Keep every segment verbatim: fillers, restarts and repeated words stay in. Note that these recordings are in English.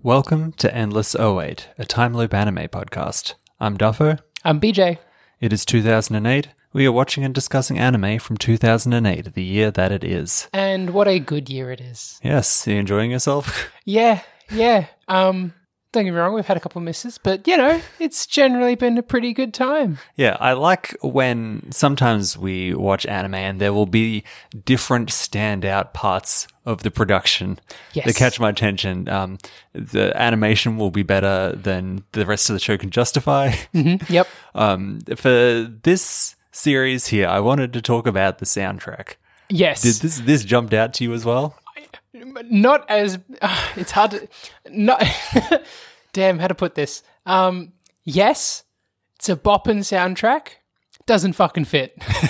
Welcome to Endless oh eight, a time loop anime podcast. I'm Duffo. I'm B J. It is two thousand eight. We are watching and discussing anime from two thousand eight, the year that it is. And what a good year it is. Yes, you enjoying yourself? Yeah, yeah. Um, don't get me wrong, we've had a couple of misses, but, you know, it's generally been a pretty good time. Yeah, I like when sometimes we watch anime and there will be different standout parts of the production Yes. that catch my attention. Um, the animation will be better than the rest of the show can justify. Mm-hmm. Yep. Um, for this series here, I wanted to talk about the soundtrack. Yes. Did this this jumped out to you as well? Not as... Uh, it's hard to... Not, damn, how to put this. Um, yes, it's a boppin' soundtrack. Doesn't fucking fit.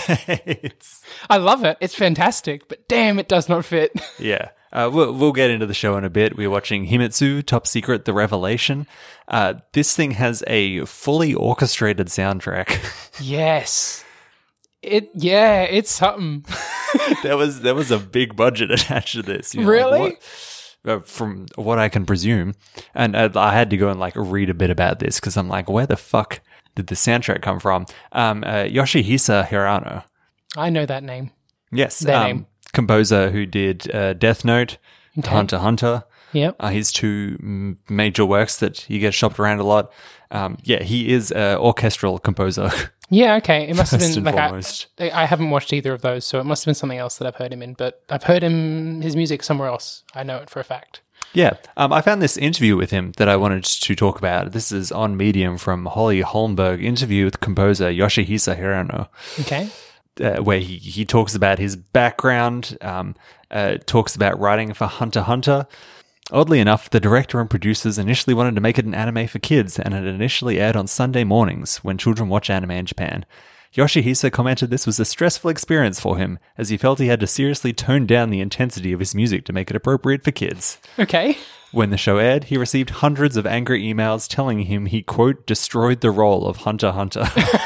it's, I love it. It's fantastic, but damn, it does not fit. yeah. Uh, we'll, we'll get into the show in a bit. We're watching Himitsu, Top Secret, The Revelation. Uh, this thing has a fully orchestrated soundtrack. Yes. It, yeah, it's something. there was there was a big budget attached to this. You know, Really? Like what, uh, from what I can presume. And uh, I had to go and like read a bit about this because I'm like, where the fuck did the soundtrack come from? Um, uh, Yoshihisa Hirano. I know that name. Yes. Their um, name. Composer who did uh, Death Note, Okay. Hunter x Hunter. Yep. Uh, his two m- major works that he gets shopped around a lot. Um, yeah, he is an orchestral composer. Yeah, okay. It must have First been and like I, foremost. I haven't watched either of those, so it must have been something else that I've heard him in. But I've heard him his music somewhere else. I know it for a fact. Yeah, um, I found this interview with him that I wanted to talk about. This is on Medium from Holly Holmberg, interview with composer Yoshihisa Hirano, Okay. uh, where he, he talks about his background, um, uh, talks about writing for Hunter x Hunter. Oddly enough, the director and producers initially wanted to make it an anime for kids, and it initially aired on Sunday mornings when children watch anime in Japan. Yoshihisa commented this was a stressful experience for him, as he felt he had to seriously tone down the intensity of his music to make it appropriate for kids. Okay. When the show aired, he received hundreds of angry emails telling him he, quote, destroyed the role of Hunter x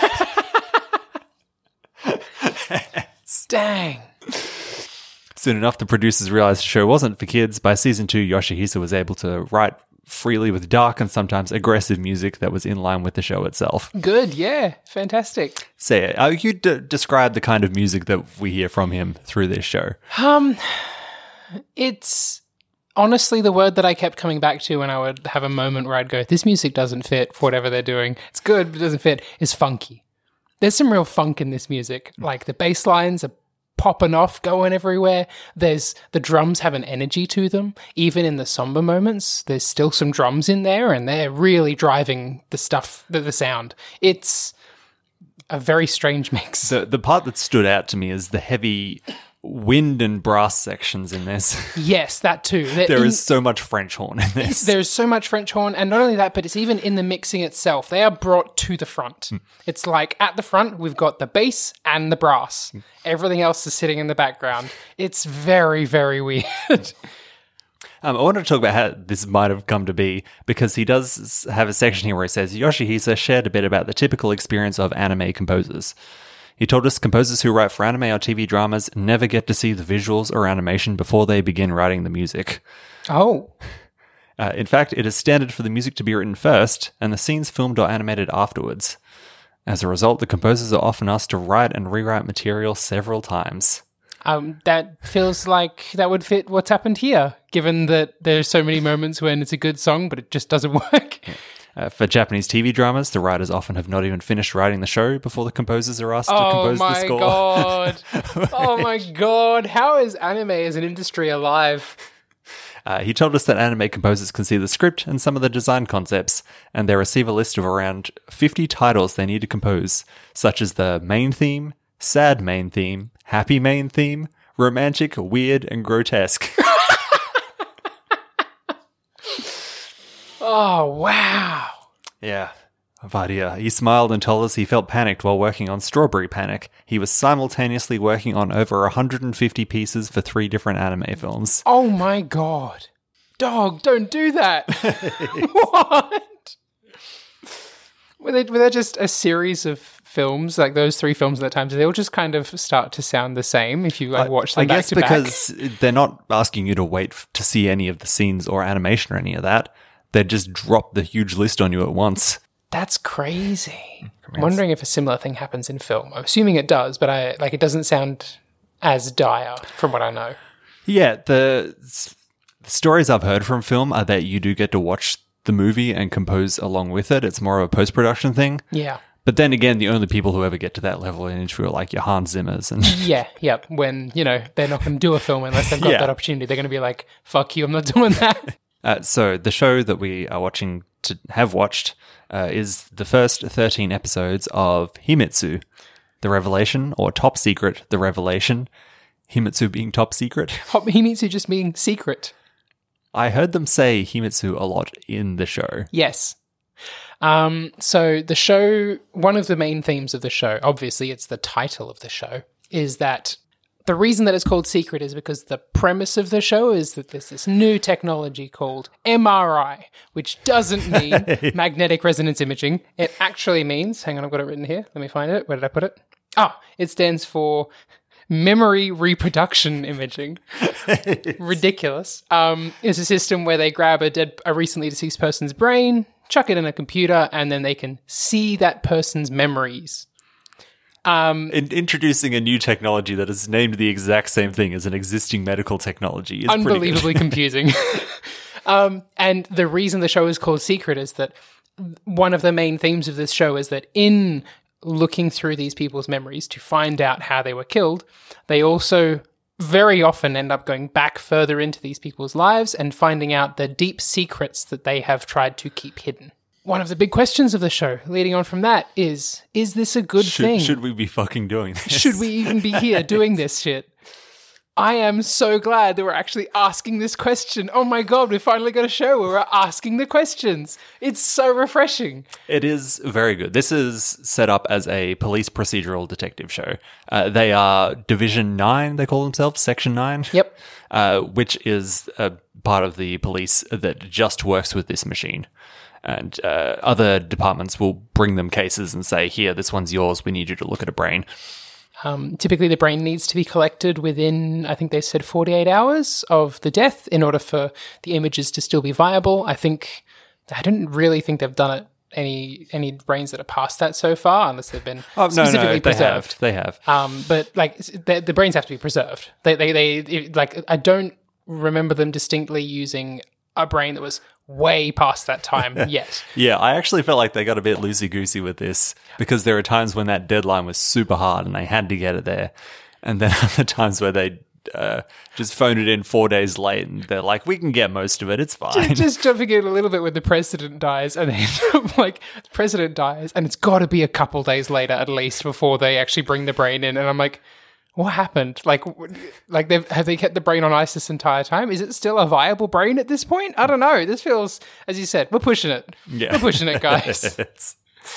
Hunter. Dang. Soon enough, the producers realized the show wasn't for kids. By season two, Yoshihisa was able to write freely with dark and sometimes aggressive music that was in line with the show itself. Good. Yeah. Fantastic. Say, uh, you d- describe the kind of music that we hear from him through this show. Um, it's honestly the word that I kept coming back to when I would have a moment where I'd go, "This music doesn't fit for whatever they're doing. It's good, but it doesn't fit." Is funky. There's some real funk in this music. Like the bass lines are popping off, going everywhere. There's the drums have an energy to them. Even in the somber moments, there's still some drums in there, and they're really driving the stuff, the, the sound. It's a very strange mix. The, the part that stood out to me is the heavy wind and brass sections in this. Yes, that too. They're There in- is so much French horn in this. There's so much French horn, and not only that, but it's even in the mixing itself. They are brought to the front. It's like at the front, we've got the bass and the brass. Everything else is sitting in the background. It's very, very weird. Um, I wanted to talk about how this might have come to be, because he does have a section here where he says, Yoshihisa shared a bit about the typical experience of anime composers. He told us composers who write for anime or T V dramas never get to see the visuals or animation before they begin writing the music. Oh. Uh, in fact, it is standard for the music to be written first, and the scenes filmed or animated afterwards. As a result, the composers are often asked to write and rewrite material several times. Um, that feels like that would fit what's happened here, given that there's so many moments when it's a good song, but it just doesn't work. Uh, for Japanese T V dramas, the writers often have not even finished writing the show before the composers are asked to Oh compose the my score. god. Oh my god. How is anime as an industry alive? Uh, he told us that anime composers can see the script and some of the design concepts, and they receive a list of around fifty titles they need to compose, such as the main theme, sad main theme, happy main theme, romantic, weird, and grotesque. Oh, wow. Yeah. Vadia. He smiled and told us he felt panicked while working on Strawberry Panic. He was simultaneously working on over one hundred fifty pieces for three different anime films. Oh my god. Dog, don't do that. What? Were they, were they just a series of films, like those three films at that time? Do they all just kind of start to sound the same if you like watch them I back guess to because they're not asking you to wait f- to see any of the scenes or animation or any of that. they'd just drop the huge list on you at once. That's crazy. I'm wondering if a similar thing happens in film. I'm assuming it does, but I like it doesn't sound as dire from what I know. Yeah, the, the stories I've heard from film are that you do get to watch the movie and compose along with it. It's more of a post-production thing. Yeah. But then again, the only people who ever get to that level in industry are like your Hans Zimmers. And yeah, yep. When, you know, they're not going to do a film unless they've got Yeah. that opportunity. They're going to be like, fuck you, I'm not doing that. Uh, so the show that we are watching to have watched uh, is the first thirteen episodes of Himitsu, The Revelation, or Top Secret, The Revelation. Himitsu being top secret. Hot Himitsu just being secret. I heard them say Himitsu a lot in the show. Yes. Um, so the show, one of the main themes of the show, obviously it's the title of the show, is that the reason that it's called Secret is because the premise of the show is that there's this new technology called M R I, which doesn't mean magnetic resonance imaging. It actually means, hang on, I've got it written here. Let me find it. Where did I put it? Ah, it stands for memory reproduction imaging. Ridiculous. Um, it's a system where they grab a dead, a recently deceased person's brain, chuck it in a computer, and then they can see that person's memories. Um, In- introducing a new technology that is named the exact same thing as an existing medical technology is pretty good. unbelievably confusing. um, and the reason the show is called Secret is that one of the main themes of this show is that in looking through these people's memories to find out how they were killed, they also very often end up going back further into these people's lives and finding out the deep secrets that they have tried to keep hidden. One of the big questions of the show, leading on from that, is, is this a good Should, thing? should we be fucking doing this? Should we even be here doing this shit? I am so glad that we're actually asking this question. Oh my god, we finally got a show where we're asking the questions. It's so refreshing. It is very good. This is set up as a police procedural detective show. Uh, they are Division nine, they call themselves, Section nine. Yep. Uh, which is a part of the police that just works with this machine. And uh, other departments will bring them cases and say, here, this one's yours. We need you to look at a brain. Um, typically, the brain needs to be collected within, I think they said forty-eight hours of the death in order for the images to still be viable. I think, I don't really think they've done it, any any brains that are past that so far, unless they've been Oh, no, specifically no, they preserved. have. They have. Um, but like the, the brains have to be preserved. They, they, they, it, like I don't remember them distinctly using a brain that was way past that time yet. Yeah, I actually felt like they got a bit loosey-goosey with this because there were times when that deadline was super hard and they had to get it there. And then other times where they uh, just phoned it in four days late and they're like, we can get most of it, it's fine. Just jumping in a little bit when the president dies, and then like the president dies, and it's got to be a couple days later at least before they actually bring the brain in. And I'm like, what happened? Like, w- like they've have they kept the brain on ice this entire time? Is it still a viable brain at this point? I don't know. This feels, as you said, we're pushing it. Yeah. We're pushing it, guys. It's-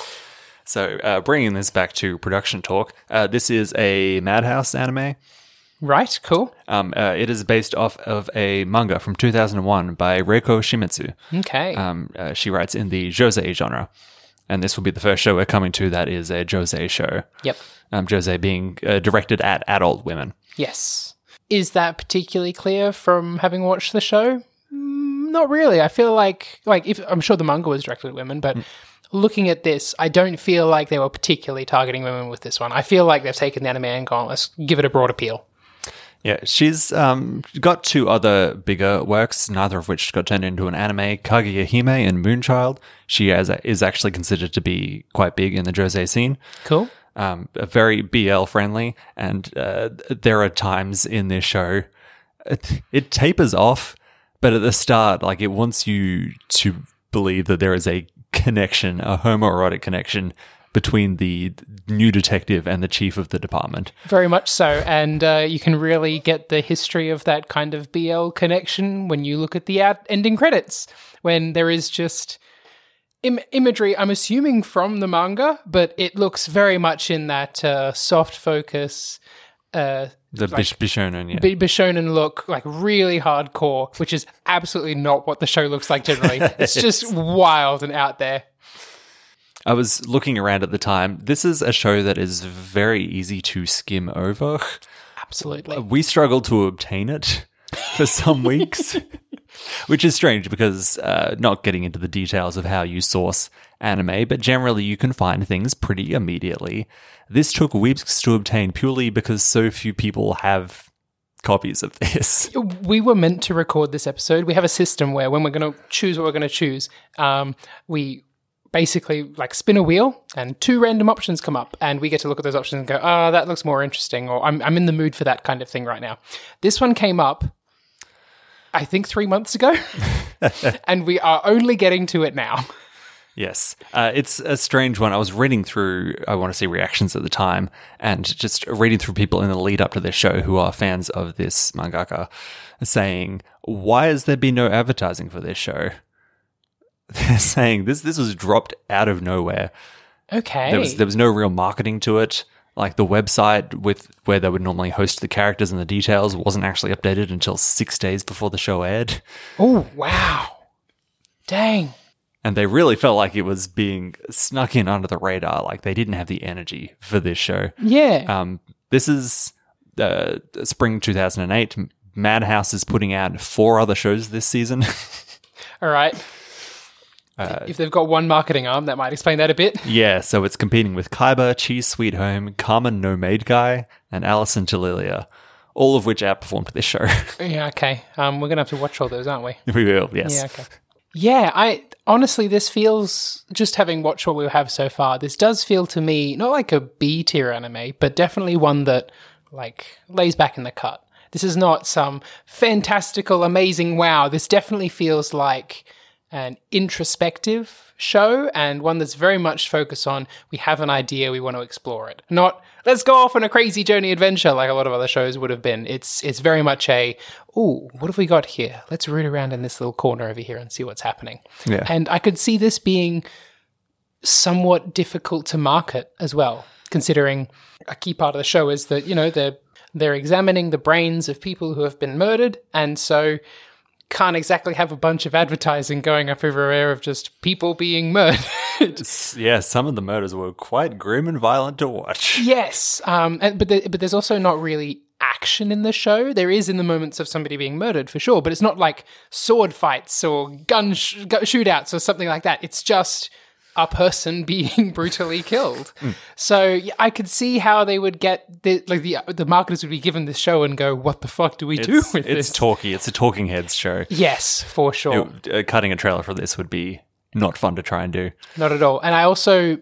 so, uh, bringing this back to production talk, uh, this is a Madhouse anime. Right, cool. Um, uh, it is based off of a manga from two thousand one by Reiko Shimizu. Okay. Um, uh, she writes in the josei genre. And this will be the first show we're coming to that is a josei show. Yep. Um, josei being uh, directed at adult women. Yes. Is that particularly clear from having watched the show? Mm, not really. I feel like, like if I'm sure the manga was directed at women, but mm. looking at this, I don't feel like they were particularly targeting women with this one. I feel like they've taken the anime and gone, let's give it a broad appeal. Yeah, she's um, got two other bigger works, neither of which got turned into an anime, Kaguya Hime and Moonchild. She has, is actually considered to be quite big in the josei scene. Cool. Um, very B L friendly, and uh, there are times in this show it, it tapers off, but at the start, like it wants you to believe that there is a connection, a homoerotic connection between the new detective and the chief of the department. Very much so, and uh, you can really get the history of that kind of B L connection when you look at the out- ending credits, when there is just Im- imagery, I'm assuming from the manga, but it looks very much in that uh, soft focus, uh, the like, bish- Bishonen, yeah. B- Bishonen look, like really hardcore, which is absolutely not what the show looks like generally. It's just wild and out there. I was looking around at the time. This is a show that is very easy to skim over. Absolutely. We struggled to obtain it for some weeks. Which is strange because, uh, not getting into the details of how you source anime, but generally you can find things pretty immediately. This took weeks to obtain purely because so few people have copies of this. We were meant to record this episode. We have a system where when we're going to choose what we're going to choose, um, we basically like spin a wheel and two random options come up and we get to look at those options and go, oh, that looks more interesting, or I'm, I'm in the mood for that kind of thing right now. This one came up, I think three months ago, and we are only getting to it now. Yes. Uh, it's a strange one. I was reading through, I want to see reactions at the time, and just reading through people in the lead up to this show who are fans of this mangaka saying, why has there been no advertising for this show? They're saying this this was dropped out of nowhere. Okay. There was there was no real marketing to it. Like the website with where they would normally host the characters and the details wasn't actually updated until six days before the show aired. Oh, wow. Dang. And they really felt like it was being snuck in under the radar. Like they didn't have the energy for this show. Yeah. Um, this is uh, spring two thousand eight. Madhouse is putting out four other shows this season. All right. Uh, if they've got one marketing arm, that might explain that a bit. Yeah, so it's competing with Kaiba, Cheese Sweet Home, Carmen No Maid Guy, and Alison Talilia, all of which outperformed this show. Yeah, okay. Um, we're going to have to watch all those, aren't we? We will, yes. Yeah, okay. Yeah, I honestly, this feels, just having watched what we have so far, this does feel to me not like a B tier anime, but definitely one that like lays back in the cut. This is not some fantastical, amazing wow. This definitely feels like an introspective show, and one that's very much focused on, we have an idea, we want to explore it. Not, let's go off on a crazy journey adventure like a lot of other shows would have been. It's it's very much a, ooh, what have we got here? Let's root around in this little corner over here and see what's happening. Yeah. And I could see this being somewhat difficult to market as well, considering a key part of the show is that, you know, they're, they're examining the brains of people who have been murdered, and so can't exactly have a bunch of advertising going up everywhere of just people being murdered. Yeah, some of the murders were quite grim and violent to watch. Yes, um, and, but, the, but there's also not really action in the show. There is in the moments of somebody being murdered, for sure, but it's not like sword fights or gun, sh- gun shootouts or something like that. It's just a person being brutally killed. Mm. So yeah, I could see how they would get the like the the marketers would be given this show and go, "What the fuck do we it's, do with it's this?" It's talky. It's a talking heads show. Yes, for sure. It, uh, cutting a trailer for this would be not fun to try and do. Not at all. And I also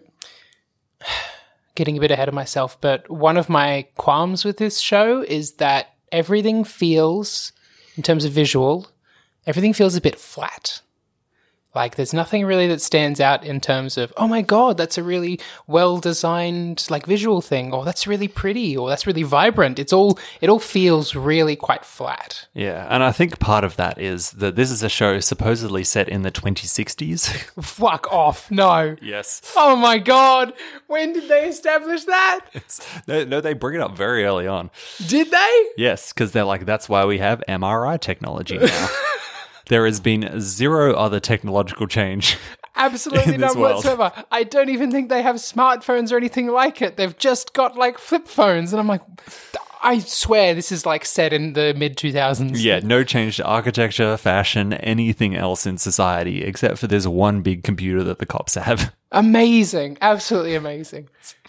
getting a bit ahead of myself, but one of my qualms with this show is that everything feels, in terms of visual, everything feels a bit flat. Like, there's nothing really that stands out in terms of, oh my god, that's a really well-designed, like, visual thing, or that's really pretty, or that's really vibrant. It's all, it all feels really quite flat. Yeah, and I think part of that is that this is a show supposedly set in the twenty sixties. Fuck off, no. Yes. Oh my god, when did they establish that? It's, no, no, they bring it up very early on. Did they? Yes, because they're like, that's why we have M R I technology now. There has been zero other technological change. Absolutely none whatsoever. I don't even think they have smartphones or anything like it. They've just got like flip phones. And I'm like, I swear this is like set in the mid two thousands. Yeah, no change to architecture, fashion, anything else in society except for this one big computer that the cops have. Amazing. Absolutely amazing.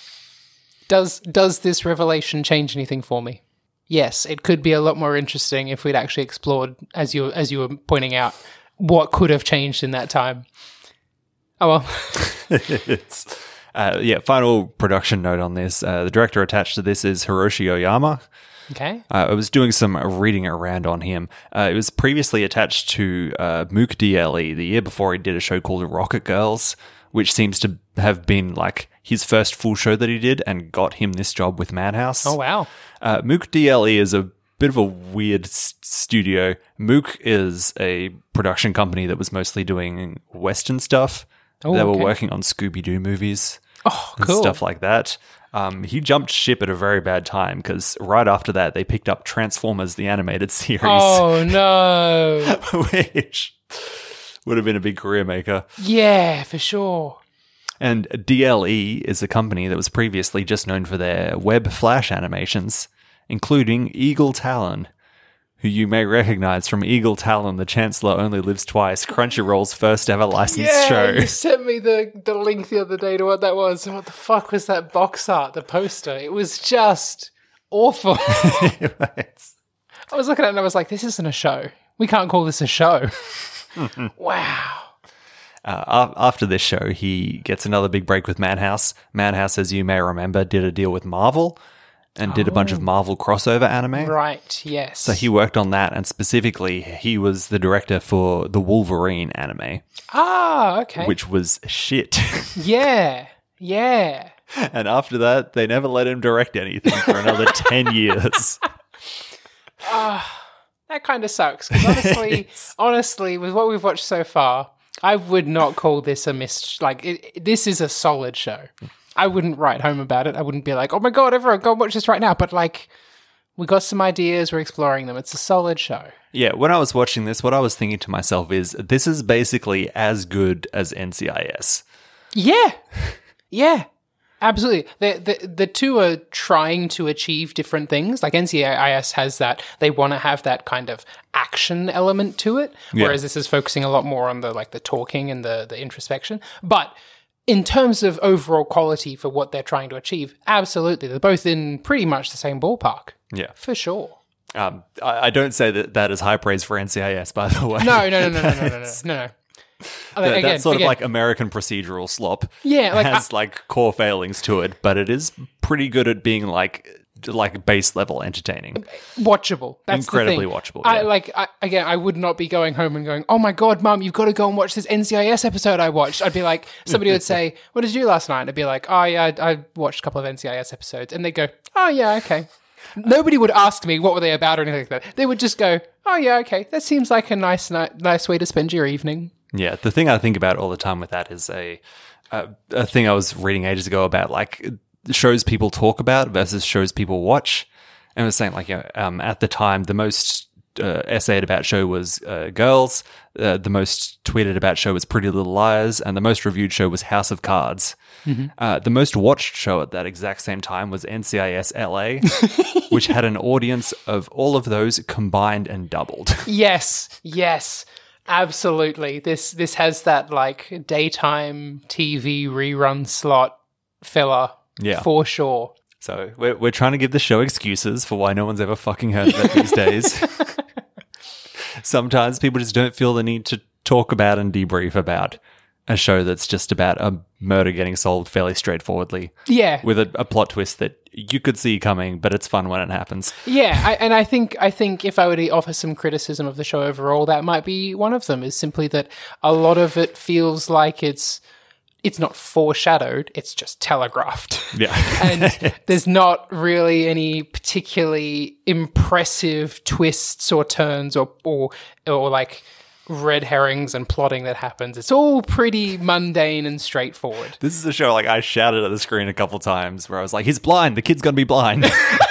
Does does this revelation change anything for me? Yes, it could be a lot more interesting if we'd actually explored, as you as you were pointing out, what could have changed in that time. Oh well. it's, uh, yeah, final production note on this. Uh, the director attached to this is Hiroshi Oyama. Okay. Uh, I was doing some reading around on him. Uh, it was previously attached to uh, Mook D L E the year before he did a show called Rocket Girls, which seems to have been like his first full show that he did and got him this job with Madhouse. Oh, wow. Uh, Mook D L E is a bit of a weird s- studio. Mook is a production company that was mostly doing Western stuff. Oh, they were okay. working on Scooby-Doo movies Oh, and cool. stuff like that. Um, he jumped ship at a very bad time because right after that, they picked up Transformers, the animated series. Oh, no. Which would have been a big career maker. Yeah, for sure. And D L E is a company that was previously just known for their web flash animations, including Eagle Talon, who you may recognize from Eagle Talon, The Chancellor Only Lives Twice, Crunchyroll's first ever licensed yeah, show. You sent me the, the link the other day to what that was. What the fuck was that box art, the poster? It was just awful. I was looking at it and I was like, this isn't a show. We can't call this a show. Wow. Uh, after this show, he gets another big break with Madhouse. Madhouse, as you may remember, did a deal with Marvel and did a bunch of Marvel crossover anime. Right, yes. So he worked on that, and specifically, he was the director for the Wolverine anime. Ah, okay. Which was shit. Yeah, yeah. And after that, they never let him direct anything for another ten years. Ah, uh, that kind of sucks. Because honestly, honestly, with what we've watched so far, I would not call this a missed. Like, it, this is a solid show. I wouldn't write home about it. I wouldn't be like, oh my God, everyone, go watch this right now. But, like, we got some ideas. We're exploring them. It's a solid show. Yeah, when I was watching this, what I was thinking to myself is, this is basically as good as N C I S. Yeah. Yeah. Absolutely. The, the the two are trying to achieve different things. Like N C I S has that, they want to have that kind of action element to it, yeah. whereas this is focusing a lot more on the like the talking and the, the introspection. But in terms of overall quality for what they're trying to achieve, absolutely. They're both in pretty much the same ballpark. Yeah. For sure. Um, I, I don't say that that is high praise for N C I S, by the way. No, no, no, no, no, no, no, no, no, no. That, again, that's sort again. of like American procedural slop. Yeah, like has I, like core failings to it, but it is pretty good at being like like base level entertaining, watchable. That's incredibly the thing. watchable. I yeah. like I, again. I would not be going home and going, "Oh my God, Mum, you've got to go and watch this N C I S episode I watched." I'd be like, somebody would say, "What did you do last night?" I'd be like, "Oh yeah, I, I watched a couple of N C I S episodes," and they go, "Oh yeah, okay." Nobody would ask me what were they about or anything like that. They would just go, "Oh yeah, okay. That seems like a nice, ni- nice way to spend your evening." Yeah, the thing I think about all the time with that is a a, a thing I was reading ages ago about like shows people talk about versus shows people watch. And I was saying like, you know, um, at the time, the most uh, essayed about show was uh, Girls, uh, the most tweeted about show was Pretty Little Liars, and the most reviewed show was House of Cards. Mm-hmm. Uh, the most watched show at that exact same time was N C I S L A, which had an audience of all of those combined and doubled. Yes, yes. Absolutely. This this has that like daytime T V rerun slot filler yeah. for sure. So we're we're trying to give the show excuses for why no one's ever fucking heard of it these days. Sometimes people just don't feel the need to talk about and debrief about a show that's just about a murder getting solved fairly straightforwardly. Yeah. With a, a plot twist that you could see coming, but it's fun when it happens. Yeah, I, and I think I think if I were to offer some criticism of the show overall, that might be one of them, is simply that a lot of it feels like it's it's not foreshadowed, it's just telegraphed. Yeah. And there's not really any particularly impressive twists or turns or or, or like red herrings and plotting that happens. It's all pretty mundane and straightforward. This is a show like I shouted at the screen a couple times where I was like, he's blind, the kid's gonna be blind.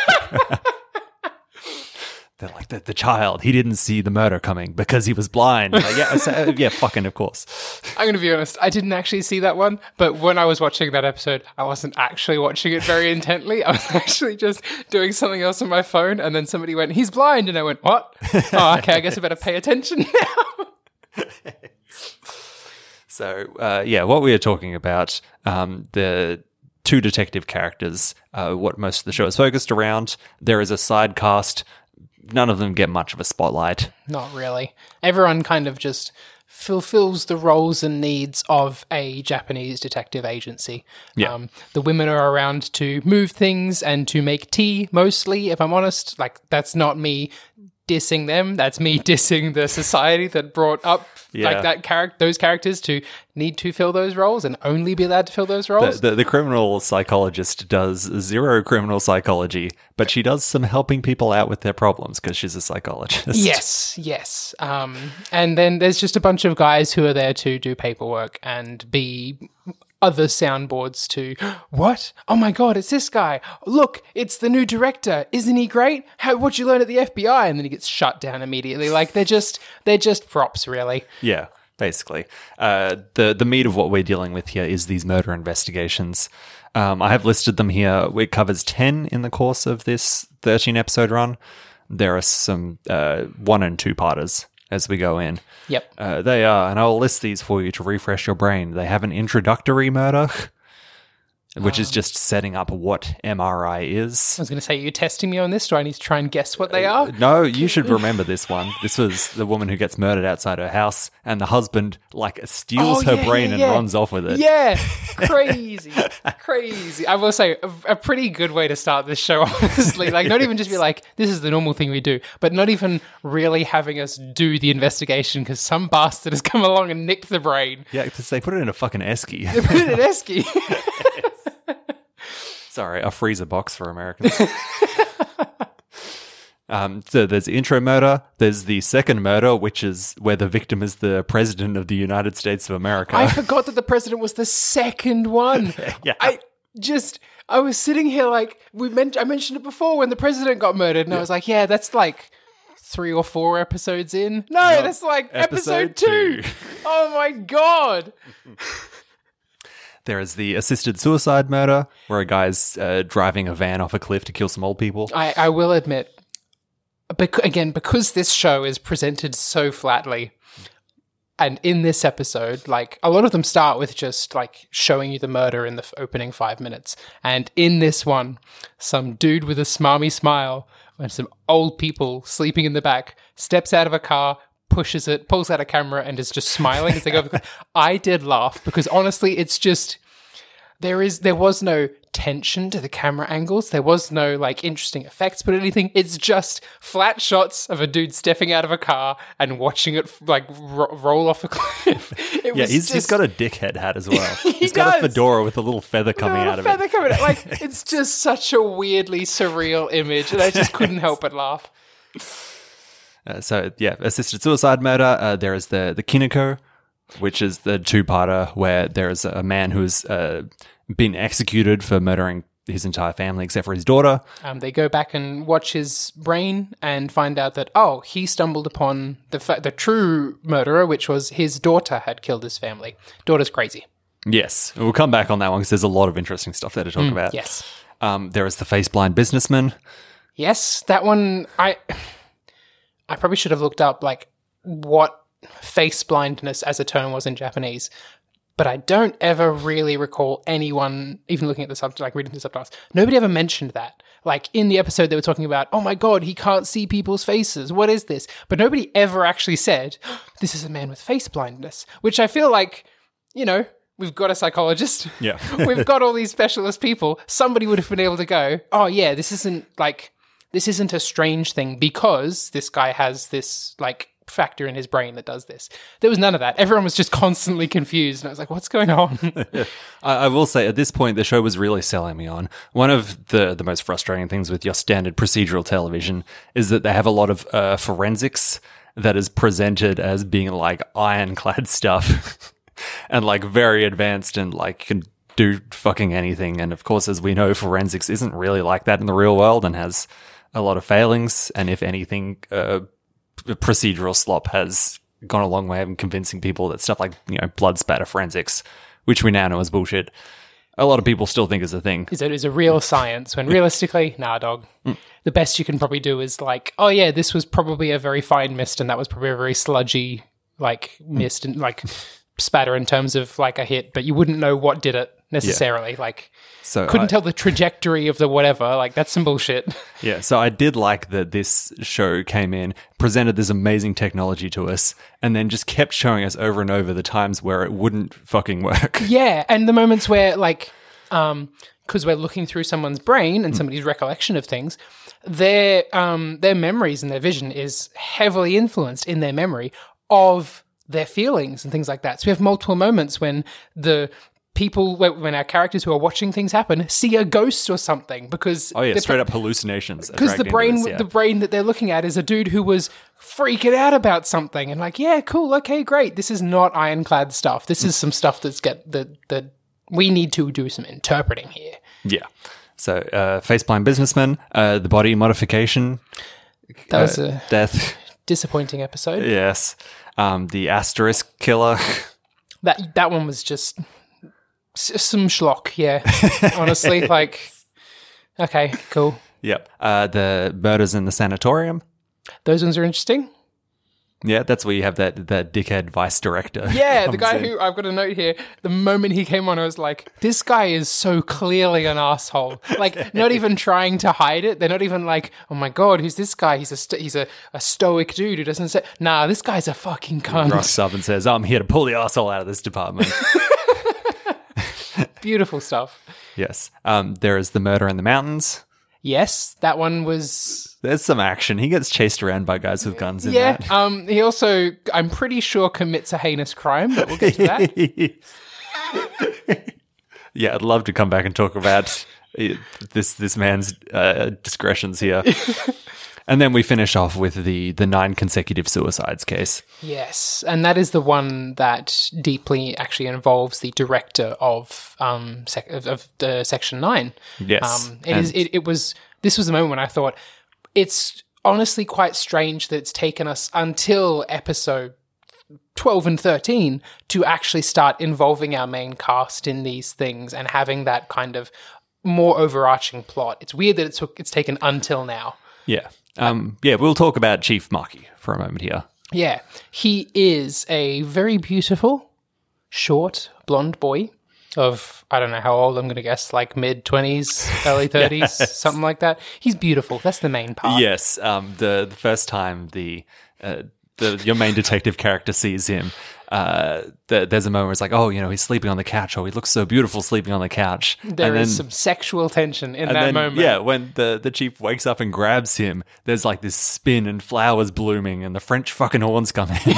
They're like, the, the child, he didn't see the murder coming because he was blind. Like, yeah, so, yeah, fucking of course. I'm going to be honest, I didn't actually see that one, but when I was watching that episode, I wasn't actually watching it very intently. I was actually just doing something else on my phone, and then somebody went, he's blind, and I went, what? Oh, okay, I guess I better pay attention now. So, uh, yeah, what we are talking about, um, the two detective characters, uh, what most of the show is focused around. There is a side cast. None of them get much of a spotlight. Not really. Everyone kind of just fulfills the roles and needs of a Japanese detective agency. Yeah. Um, the women are around to move things and to make tea, mostly, if I'm honest. Like, that's not me dissing them. That's me dissing the society that brought up Yeah. like that character, those characters to need to fill those roles and only be allowed to fill those roles. The, the, the criminal psychologist does zero criminal psychology, but she does some helping people out with their problems because she's a psychologist. Yes, yes. Um, and then there's just a bunch of guys who are there to do paperwork and be other soundboards to, what? Oh my God, it's this guy. Look, it's the new director. Isn't he great? How, what'd you learn at the F B I? And then he gets shut down immediately. Like, they're just, they're just props, really. Yeah, basically. Uh, the, the meat of what we're dealing with here is these murder investigations. Um, I have listed them here. It covers ten in the course of this thirteen episode run. there are some uh, one and two parters as we go in. Yep. Uh, they are, and I'll list these for you to refresh your brain. They have an introductory murder, which um, is just setting up what M R I is. I was going to say, you're testing me on this. Do I need to try and guess what they are? Uh, no, you should remember this one. This was the woman who gets murdered outside her house, and the husband like steals oh, her yeah, brain yeah, and yeah. runs off with it. Yeah, crazy, crazy. I will say, a, a pretty good way to start this show, honestly. Like, not even just be like, this is the normal thing we do, but not even really having us do the investigation because some bastard has come along and nicked the brain. Yeah, because they put it in a fucking esky. They put it in an esky. Sorry, a freezer box for Americans. um, so there's intro murder. There's the second murder, which is where the victim is the president of the United States of America. I forgot that the president was the second one. yeah. I just, I was sitting here like, we meant, I mentioned it before when the president got murdered, and yeah. I was like, yeah, that's like three or four episodes in. No, no that's like episode, episode two. two. Oh my God. There is the assisted suicide murder, where a guy's uh, driving a van off a cliff to kill some old people. I, I will admit, bec- again, because this show is presented so flatly, and in this episode, like, a lot of them start with just, like, showing you the murder in the f- opening five minutes. And in this one, some dude with a smarmy smile and some old people sleeping in the back steps out of a car, pushes it, pulls out a camera, and is just smiling as they go. I did laugh because honestly, it's just there is there was no tension to the camera angles. There was no like interesting effects, but anything. It's just flat shots of a dude stepping out of a car and watching it like ro- roll off a cliff. It yeah, was he's, just, he's got a dickhead hat as well. he he's does. got a fedora with a little feather coming little out of feather it. Coming out. Like it's just such a weirdly surreal image, and I just couldn't help but laugh. Uh, so, yeah, assisted suicide murder. Uh, there is the, the Kiniko, which is the two-parter where there is a man who's uh, been executed for murdering his entire family except for his daughter. Um, they go back and watch his brain and find out that, oh, he stumbled upon the fa- the true murderer, which was his daughter had killed his family. Daughter's crazy. Yes. We'll come back on that one because there's a lot of interesting stuff there to talk Mm, about. yes. Um, there is the face-blind businessman. Yes, that one, I... I probably should have looked up like what face blindness as a term was in Japanese, but I don't ever really recall anyone even looking at the subtitles, like reading the subtitles. Nobody ever mentioned that. Like in the episode, they were talking about, oh my God, he can't see people's faces. What is this? But nobody ever actually said, this is a man with face blindness, which I feel like, you know, we've got a psychologist. Yeah. We've got all these specialist people. Somebody would have been able to go, oh yeah, this isn't like, this isn't a strange thing because this guy has this like factor in his brain that does this. There was none of that. Everyone was just constantly confused. And I was like, what's going on? I, I will say at this point, the show was really selling me on. One of the, the most frustrating things with your standard procedural television is that they have a lot of uh, forensics that is presented as being like ironclad stuff and like very advanced and like can do fucking anything. And of course, as we know, forensics isn't really like that in the real world and has a lot of failings, and if anything, uh, procedural slop has gone a long way in convincing people that stuff like, you know, blood spatter forensics, which we now know is bullshit, a lot of people still think is a thing. Is it is a real science when realistically, nah, dog. Mm. The best you can probably do is like, oh yeah, this was probably a very fine mist, and that was probably a very sludgy like mist and like spatter in terms of like a hit, but you wouldn't know what did it necessarily. Yeah. Like, so couldn't I, tell the trajectory of the whatever. Like, that's some bullshit. Yeah, so I did like that this show came in, presented this amazing technology to us, and then just kept showing us over and over the times where it wouldn't fucking work. Yeah, and the moments where, like, um, because we're looking through someone's brain and somebody's recollection of things, their um, their memories and their vision is heavily influenced in their memory of their feelings and things like that. So we have multiple moments when the people, when our characters who are watching things happen, see a ghost or something because oh yeah, straight up hallucinations. Because the brain, this, yeah. the brain that they're looking at is a dude who was freaking out about something and like, yeah, cool, okay, great. This is not ironclad stuff. This is some stuff that's get that that we need to do some interpreting here. Yeah. So, uh, face-blind businessman, uh, the body modification, that was uh, a death, disappointing episode. Yes. Um, the asterisk killer. That that one was just s- some schlock, yeah. Honestly, like, okay, cool. Yep. Uh, the murders in the sanatorium. Those ones are interesting. Yeah, that's where you have that that dickhead vice director. Yeah, the comes guy in. who, I've got a note here, the moment he came on, I was like, this guy is so clearly an asshole. Like, not even trying to hide it. They're not even like, oh my God, who's this guy? He's a sto- he's a, a stoic dude who doesn't say, nah, this guy's a fucking cunt. Rocks up and says, I'm here to pull the asshole out of this department. Beautiful stuff. Yes. Um, there is the murder in the mountains. Yes, that one was... There's some action. He gets chased around by guys with guns in Yeah, that. um, he also, I'm pretty sure, commits a heinous crime, but we'll get to that. Yeah, I'd love to come back and talk about uh, this this man's uh, discretions here. And then we finish off with the the nine consecutive suicides case. Yes, and that is the one that deeply actually involves the director of um sec- of, of the Section Nine. Yes, um, it is. It, it was. This was the moment when I thought it's honestly quite strange that it's taken us until episode twelve and thirteen to actually start involving our main cast in these things and having that kind of more overarching plot. It's weird that it took. It's taken until now. Yeah. Um, yeah, we'll talk about Chief Maki for a moment here. Yeah, he is a very beautiful, short, blonde boy of, I don't know how old, I'm going to guess, like mid-twenties, early thirties, Yes. something like that. He's beautiful. That's the main part. Yes, um, the, the first time the, uh, the your main detective character sees him, uh, the, there's a moment where it's like, oh, you know, he's sleeping on the couch, or he looks so beautiful sleeping on the couch. There and is then, some sexual tension in and that then, moment. yeah, when the, the chief wakes up and grabs him, there's like this spin and flowers blooming, and the French fucking horns come in.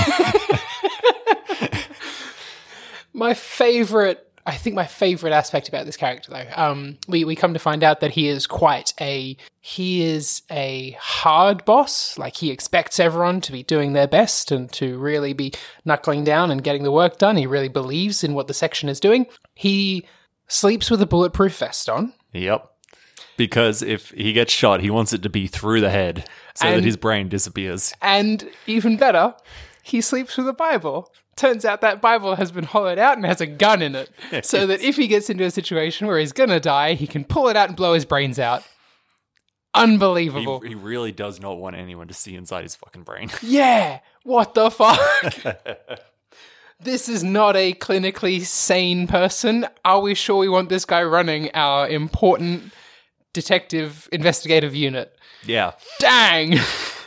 My favorite, I think my favorite aspect about this character, though, um, we, we come to find out that he is quite a, he is a hard boss. Like, he expects everyone to be doing their best and to really be knuckling down and getting the work done. He really believes in what the section is doing. He sleeps with a bulletproof vest on. Yep. Because if he gets shot, he wants it to be through the head so And- that his brain disappears. And even better, he sleeps with a Bible. Turns out that Bible has been hollowed out and has a gun in it. So that if he gets into a situation where he's going to die, he can pull it out and blow his brains out. He, Unbelievable. he really does not want anyone to see inside his fucking brain. Yeah. What the fuck? This is not a clinically sane person. Are we sure we want this guy running our important detective investigative unit? Yeah. Dang.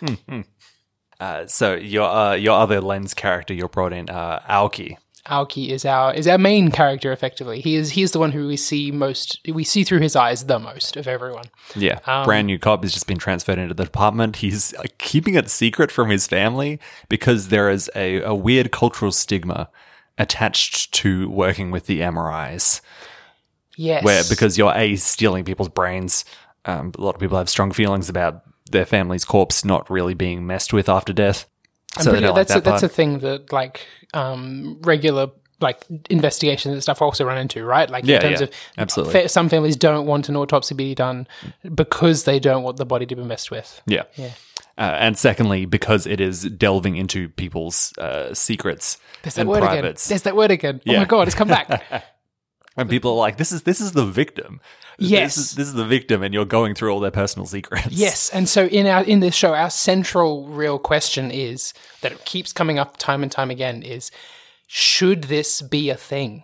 Uh, so your uh, your other lens character you brought in, uh, Aoki. Aoki is our is our main character. Effectively, he is he is the one who we see most. We see through his eyes the most of everyone. Yeah, Um, brand new cop has just been transferred into the department. He's uh, keeping it secret from his family because there is a, a weird cultural stigma attached to working with the M R Is. Yes, Where because you're a stealing people's brains, um, a lot of people have strong feelings about their family's corpse not really being messed with after death. I'm So they pretty, don't like that's that a, that's a part. thing that like um, regular like investigations and stuff also run into, right? Like Yeah, in terms yeah, of absolutely. fa- some families don't want an autopsy be done because they don't want the body to be messed with. Yeah. Yeah. Uh, and secondly, because it is delving into people's uh, secrets There's that and word privates. again. There's that word again. Oh Yeah. my god, it's come back. And people are like, "This is this is the victim. Yes. this is, this is the victim," and you're going through all their personal secrets. Yes, and so in our in this show, our central real question is that it keeps coming up time and time again: is should this be a thing?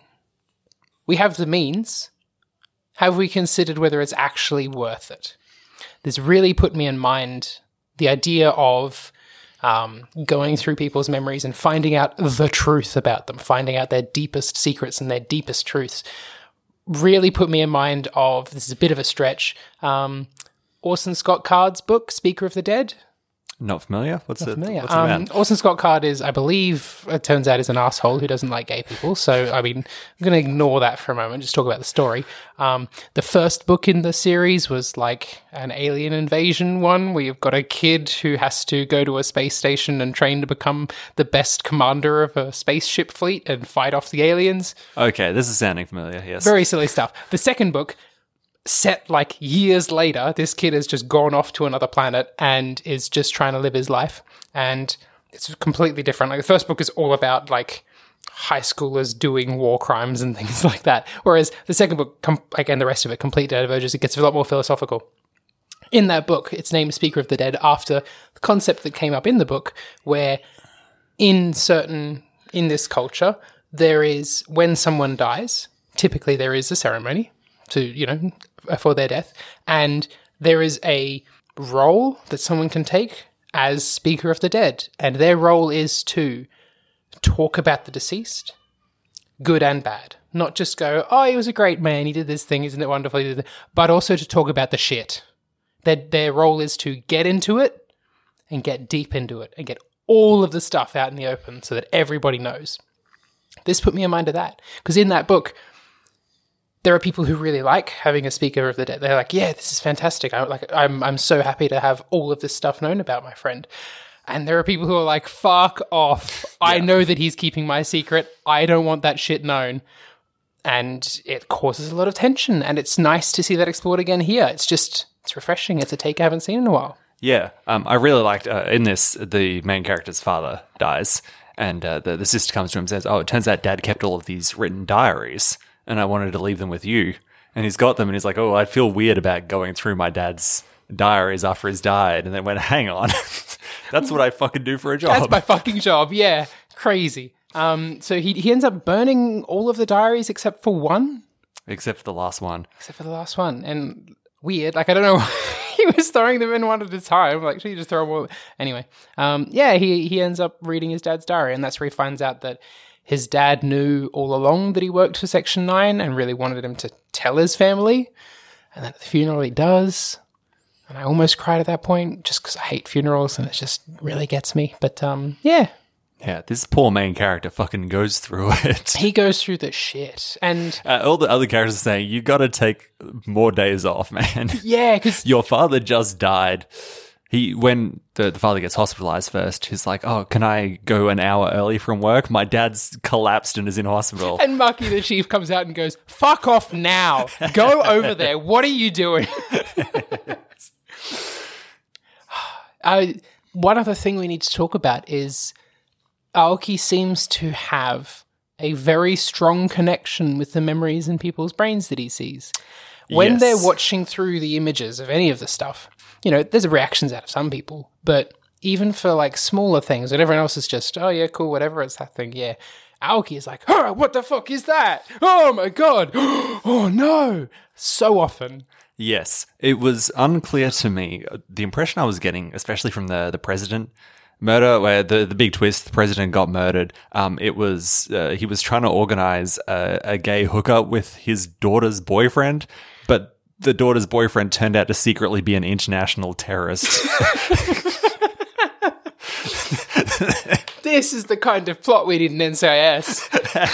We have the means. Have we considered whether it's actually worth it? This really put me in mind the idea of um, going through people's memories and finding out the truth about them, finding out their deepest secrets and their deepest truths. Really put me in mind of, this is a bit of a stretch, um, Orson Scott Card's book, Speaker of the Dead. Not familiar. What's it? Familiar. What's it Um, about? Orson Scott Card is, I believe, it turns out, is an asshole who doesn't like gay people. So, I mean, I'm going to ignore that for a moment. Just talk about the story. Um, the first book in the series was like an alien invasion one, where you've got a kid who has to go to a space station and train to become the best commander of a spaceship fleet and fight off the aliens. Okay, this is sounding familiar. Yes. Very silly stuff. The second book, set like years later, this kid has just gone off to another planet and is just trying to live his life. And it's completely different. Like the first book is all about like high schoolers doing war crimes and things like that. Whereas the second book, com- again, the rest of it, complete diverges. It gets a lot more philosophical. in that book, it's named Speaker of the Dead after the concept that came up in the book, where in certain, in this culture, there is, when someone dies, typically there is a ceremony to, you know, for their death, and there is a role that someone can take as Speaker of the Dead, and their role is to talk about the deceased, good and bad. Not just go, oh, he was a great man, he did this thing, isn't it wonderful, he did that, but also to talk about the shit. Their, their role is to get into it and get deep into it and get all of the stuff out in the open so that everybody knows. This put me in mind of that, because in that book, there are people who really like having a Speaker of the Dead. They're like, yeah, this is fantastic. I, like, I'm I'm so happy to have all of this stuff known about my friend. And there are people who are like, fuck off. Yeah. I know that he's keeping my secret. I don't want that shit known. And it causes a lot of tension. And it's nice to see that explored again here. It's just, it's refreshing. It's a take I haven't seen in a while. Yeah. Um, I really liked, uh, in this, the main character's father dies. And uh, the, the sister comes to him and says, oh, it turns out Dad kept all of these written diaries, and I wanted to leave them with you. And he's got them, and he's like, oh, I feel weird about going through my dad's diaries after he's died. And then went, hang on, that's what I fucking do for a job. That's my fucking job, yeah. Crazy. Um, so he he ends up burning all of the diaries except for one. Except for the last one. Except for the last one. And weird, like, I don't know why he was throwing them in one at a time. Like, should you just throw them all? Anyway, um, yeah, he, he ends up reading his dad's diary, and that's where he finds out that his dad knew all along that he worked for Section nine and really wanted him to tell his family. And at the funeral he does. And I almost cried at that point just because I hate funerals and it just really gets me. But um, yeah. Yeah, this poor main character fucking goes through it. He goes through the shit. And uh, all the other characters are saying, you got to take more days off, man. Yeah, because your father just died. He, when the, the father gets hospitalized first, he's like, oh, can I go an hour early from work? My dad's collapsed and is in hospital. And Marky the chief comes out and goes, fuck off now. Go over there. What are you doing? uh, one other thing we need to talk about is Aoki seems to have a very strong connection with the memories in people's brains that he sees. When yes. they're watching through the images of any of the stuff, you know, there's reactions out of some people, but even for like smaller things and everyone else is just, oh yeah, cool, whatever, it's that thing, yeah. Aoki is like, oh, what the fuck is that? Oh my God. Oh no. So often. Yes. It was unclear to me. The impression I was getting, especially from the, the president murder, where the, the big twist, the president got murdered, um, it was, uh, he was trying to organize a, a gay hookup with his daughter's boyfriend, but the daughter's boyfriend turned out to secretly be an international terrorist. This is the kind of plot we need in N C I S.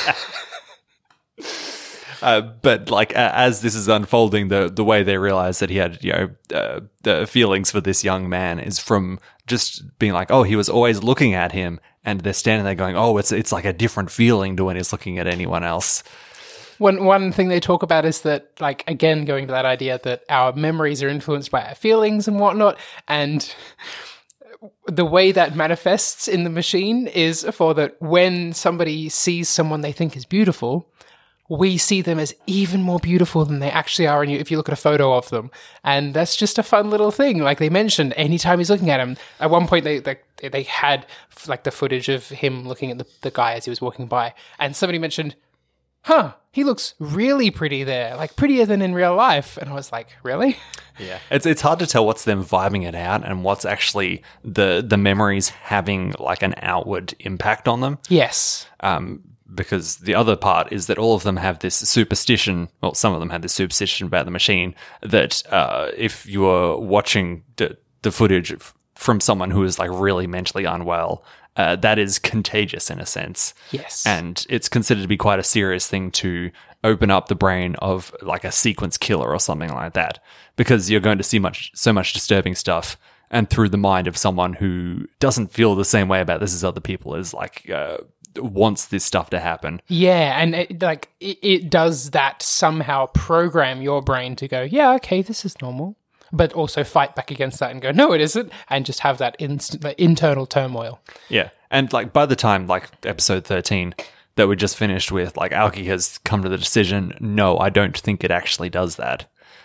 uh, but like uh, as this is unfolding, the the way they realize that he had, you know, uh, the feelings for this young man is from just being like, oh, he was always looking at him, and they're standing there going, oh, it's it's like a different feeling to when he's looking at anyone else. One one thing they talk about is that, like, again, going to that idea that our memories are influenced by our feelings and whatnot, and the way that manifests in the machine is for that when somebody sees someone they think is beautiful, we see them as even more beautiful than they actually are if you look at a photo of them. And that's just a fun little thing. Like they mentioned, anytime he's looking at him, at one point they they, they had like the footage of him looking at the, the guy as he was walking by, and somebody mentioned, huh, he looks really pretty there, like prettier than in real life. And I was like, really? Yeah. It's it's hard to tell what's them vibing it out and what's actually the the memories having like an outward impact on them. Yes. Um, because the other part is that all of them have this superstition, well, some of them have this superstition about the machine that uh, if you are watching the, the footage from someone who is like really mentally unwell, Uh, that is contagious in a sense. Yes. And it's considered to be quite a serious thing to open up the brain of like a sequence killer or something like that, because you're going to see much, so much disturbing stuff, and through the mind of someone who doesn't feel the same way about this as other people, is like uh, wants this stuff to happen. Yeah, and it, like it, it does that somehow program your brain to go, yeah, okay, this is normal, but also fight back against that and go, no, it isn't, and just have that instant like, internal turmoil. Yeah, and like by the time like episode thirteen that we just finished with, like Aoki has come to the decision, no, I don't think it actually does that.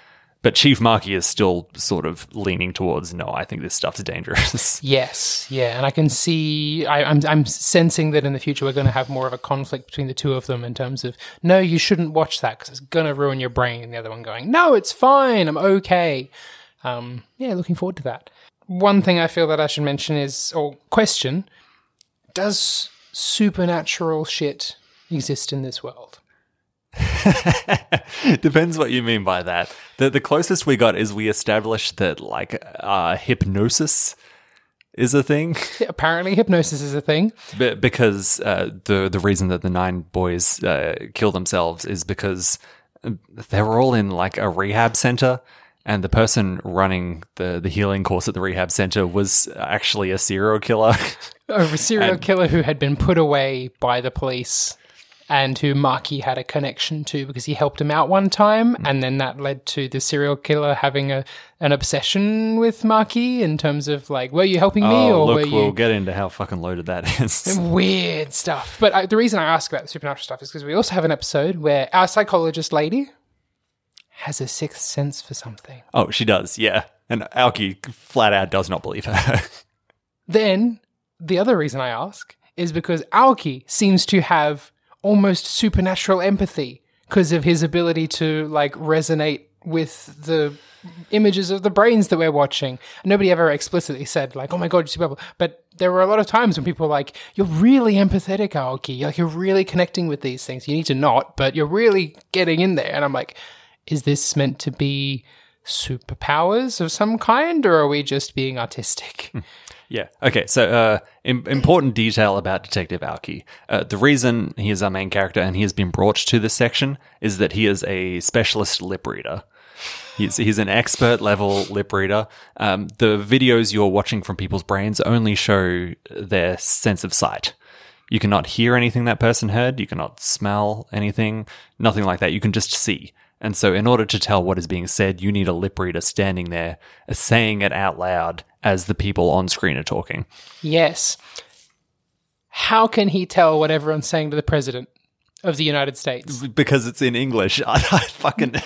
But Chief Markey is still sort of leaning towards, no, I think this stuff's dangerous. Yes, yeah, and I can see, I, I'm, I'm sensing that in the future we're going to have more of a conflict between the two of them in terms of, no, you shouldn't watch that because it's going to ruin your brain, and the other one going, no, it's fine, I'm okay. Um, yeah, looking forward to that. One thing I feel that I should mention is, or question, does supernatural shit exist in this world? Depends what you mean by that. The the closest we got is we established that like uh, hypnosis is a thing. Yeah, apparently hypnosis is a thing. Be- because uh, the the reason that the nine boys uh, kill themselves is because they were all in like a rehab center, and the person running the, the healing course at the rehab center was actually a serial killer. A serial And- killer who had been put away by the police and who Markey had a connection to because he helped him out one time, and then that led to the serial killer having a an obsession with Markey in terms of like, were you helping me Oh, or look, were you... we'll get into how fucking loaded that is. Weird stuff. But I, the reason I ask about the supernatural stuff is because we also have an episode where our psychologist lady has a sixth sense for something. Oh, she does, yeah. And Aoki flat out does not believe her. Then, the other reason I ask is because Aoki seems to have almost supernatural empathy because of his ability to, like, resonate with the images of the brains that we're watching. Nobody ever explicitly said, like, oh my god, you're super... But there were a lot of times when people were like, you're really empathetic, Aoki. Like, you're really connecting with these things. You need to not, but you're really getting in there. And I'm like, is this meant to be superpowers of some kind, or are we just being artistic? Yeah. Okay. So, uh, im- important detail about Detective Aoki. Uh, the reason he is our main character and he has been brought to this section is that he is a specialist lip reader. He's he's an expert level lip reader. Um, the videos you're watching from people's brains only show their sense of sight. You cannot hear anything that person heard. You cannot smell anything. Nothing like that. You can just see. And so in order to tell what is being said, you need a lip reader standing there uh, saying it out loud as the people on screen are talking. Yes. How can he tell what everyone's saying to the president of the United States? Because it's in English. I, I fucking...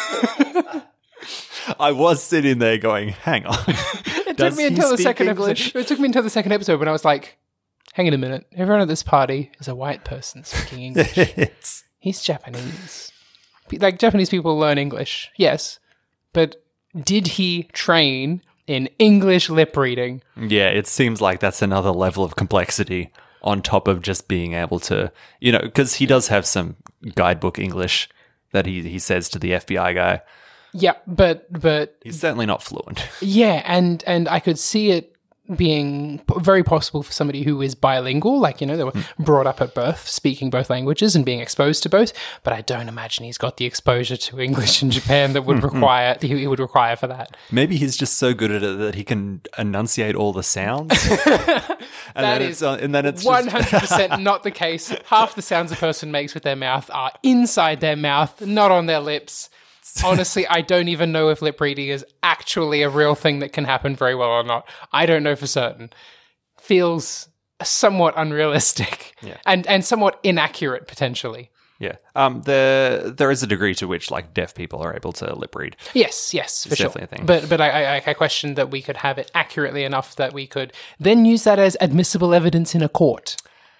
I was sitting there going, hang on. It took me until the second episode. It took me until the second episode when I was like, hang on a minute. Everyone at this party is a white person speaking English. It's... He's Japanese. Like, Japanese people learn English, yes. But did he train in English lip reading? Yeah, it seems like that's another level of complexity on top of just being able to, you know, because he does have some guidebook English that he, he says to the F B I guy. Yeah, but but He's certainly not fluent. yeah, and and I could see it being p- very possible for somebody who is bilingual, like, you know, they were brought up at birth speaking both languages and being exposed to both, but I don't imagine he's got the exposure to English in Japan that would require he, he would require for that. Maybe he's just so good at it that he can enunciate all the sounds. and That then is it's, uh, and then it's one just, hundred percent not the case. Half the sounds a person makes with their mouth are inside their mouth, not on their lips. Honestly, I don't even know if lip reading is actually a real thing that can happen very well or not. I don't know for certain. Feels somewhat unrealistic Yeah. and, and somewhat inaccurate, potentially. yeah. Um, there there is a degree to which like deaf people are able to lip read. Yes, yes, for It's sure. definitely a thing. But but I, I I question that we could have it accurately enough that we could then use that as admissible evidence in a court.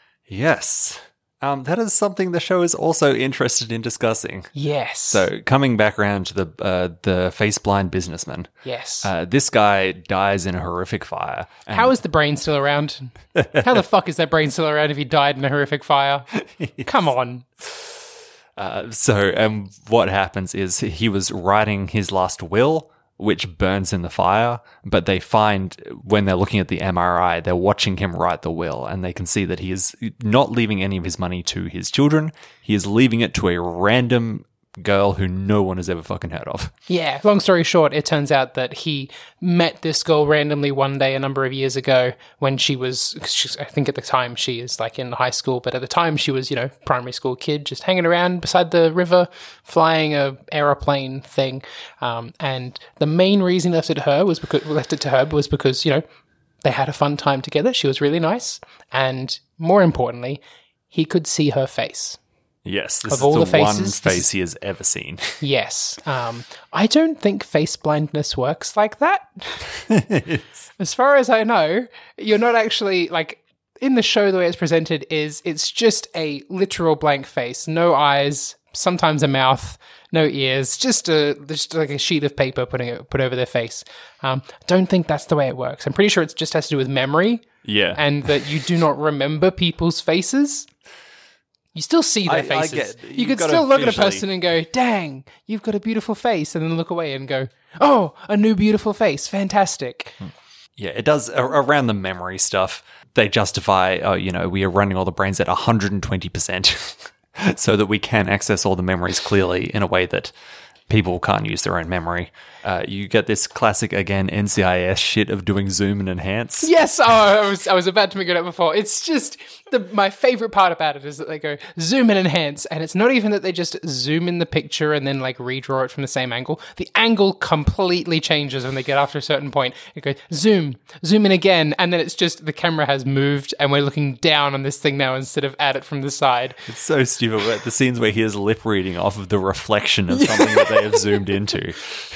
Yes. Um, that is something the show is also interested in discussing. Yes. So coming back around to the uh, the face blind businessman. yes. Uh, this guy dies in a horrific fire. And How is the brain still around? How the fuck is that brain still around if he died in a horrific fire? Come on. Uh, so, um, what happens is he was writing his last will, which burns in the fire, but they find when they're looking at the M R I, they're watching him write the will, and they can see that he is not leaving any of his money to his children. He is leaving it to a random girl who no one has ever fucking heard of. Yeah, long story short, it turns out that he met this girl randomly one day a number of years ago when she was, she's, I think at the time she is like in high school, but at the time she was, you know, primary school kid, just hanging around beside the river, flying a aeroplane thing. Um, and the main reason he left it to her was because, left it to her was because, you know, they had a fun time together. She was really nice. And more importantly, he could see her face. Yes, this Of is all the, the one faces, this face is- he has ever seen. Yes. Um, I don't think face blindness works like that. As far as I know, you're not actually, like, in the show, the way it's presented is it's just a literal blank face. No eyes, sometimes a mouth, no ears, just a just like a sheet of paper putting it put over their face. Um, don't think that's the way it works. I'm pretty sure it just has to do with memory Yeah. and that you do not remember people's faces. You still see their I- I faces. get- you you've could gotta still look at a visually- person and go, dang, you've got a beautiful face, and then look away and go, oh, a new beautiful face. Fantastic. Yeah, it does. a- Around the memory stuff, they justify, oh, you know, we are running all the brains at one hundred twenty percent so that we can access all the memories clearly in a way that people can't use their own memory. Uh, you get this classic, again, N C I S shit of doing zoom and enhance. Yes, oh, I was I was about to make it up before. It's just the my favorite part about it is that they go zoom and enhance, and it's not even that they just zoom in the picture and then like redraw it from the same angle. The angle completely changes when they get after a certain point. It goes zoom, zoom in again, and then it's just the camera has moved and we're looking down on this thing now instead of at it from the side. It's so stupid. But the scenes where he is lip reading off of the reflection of something that they have zoomed into.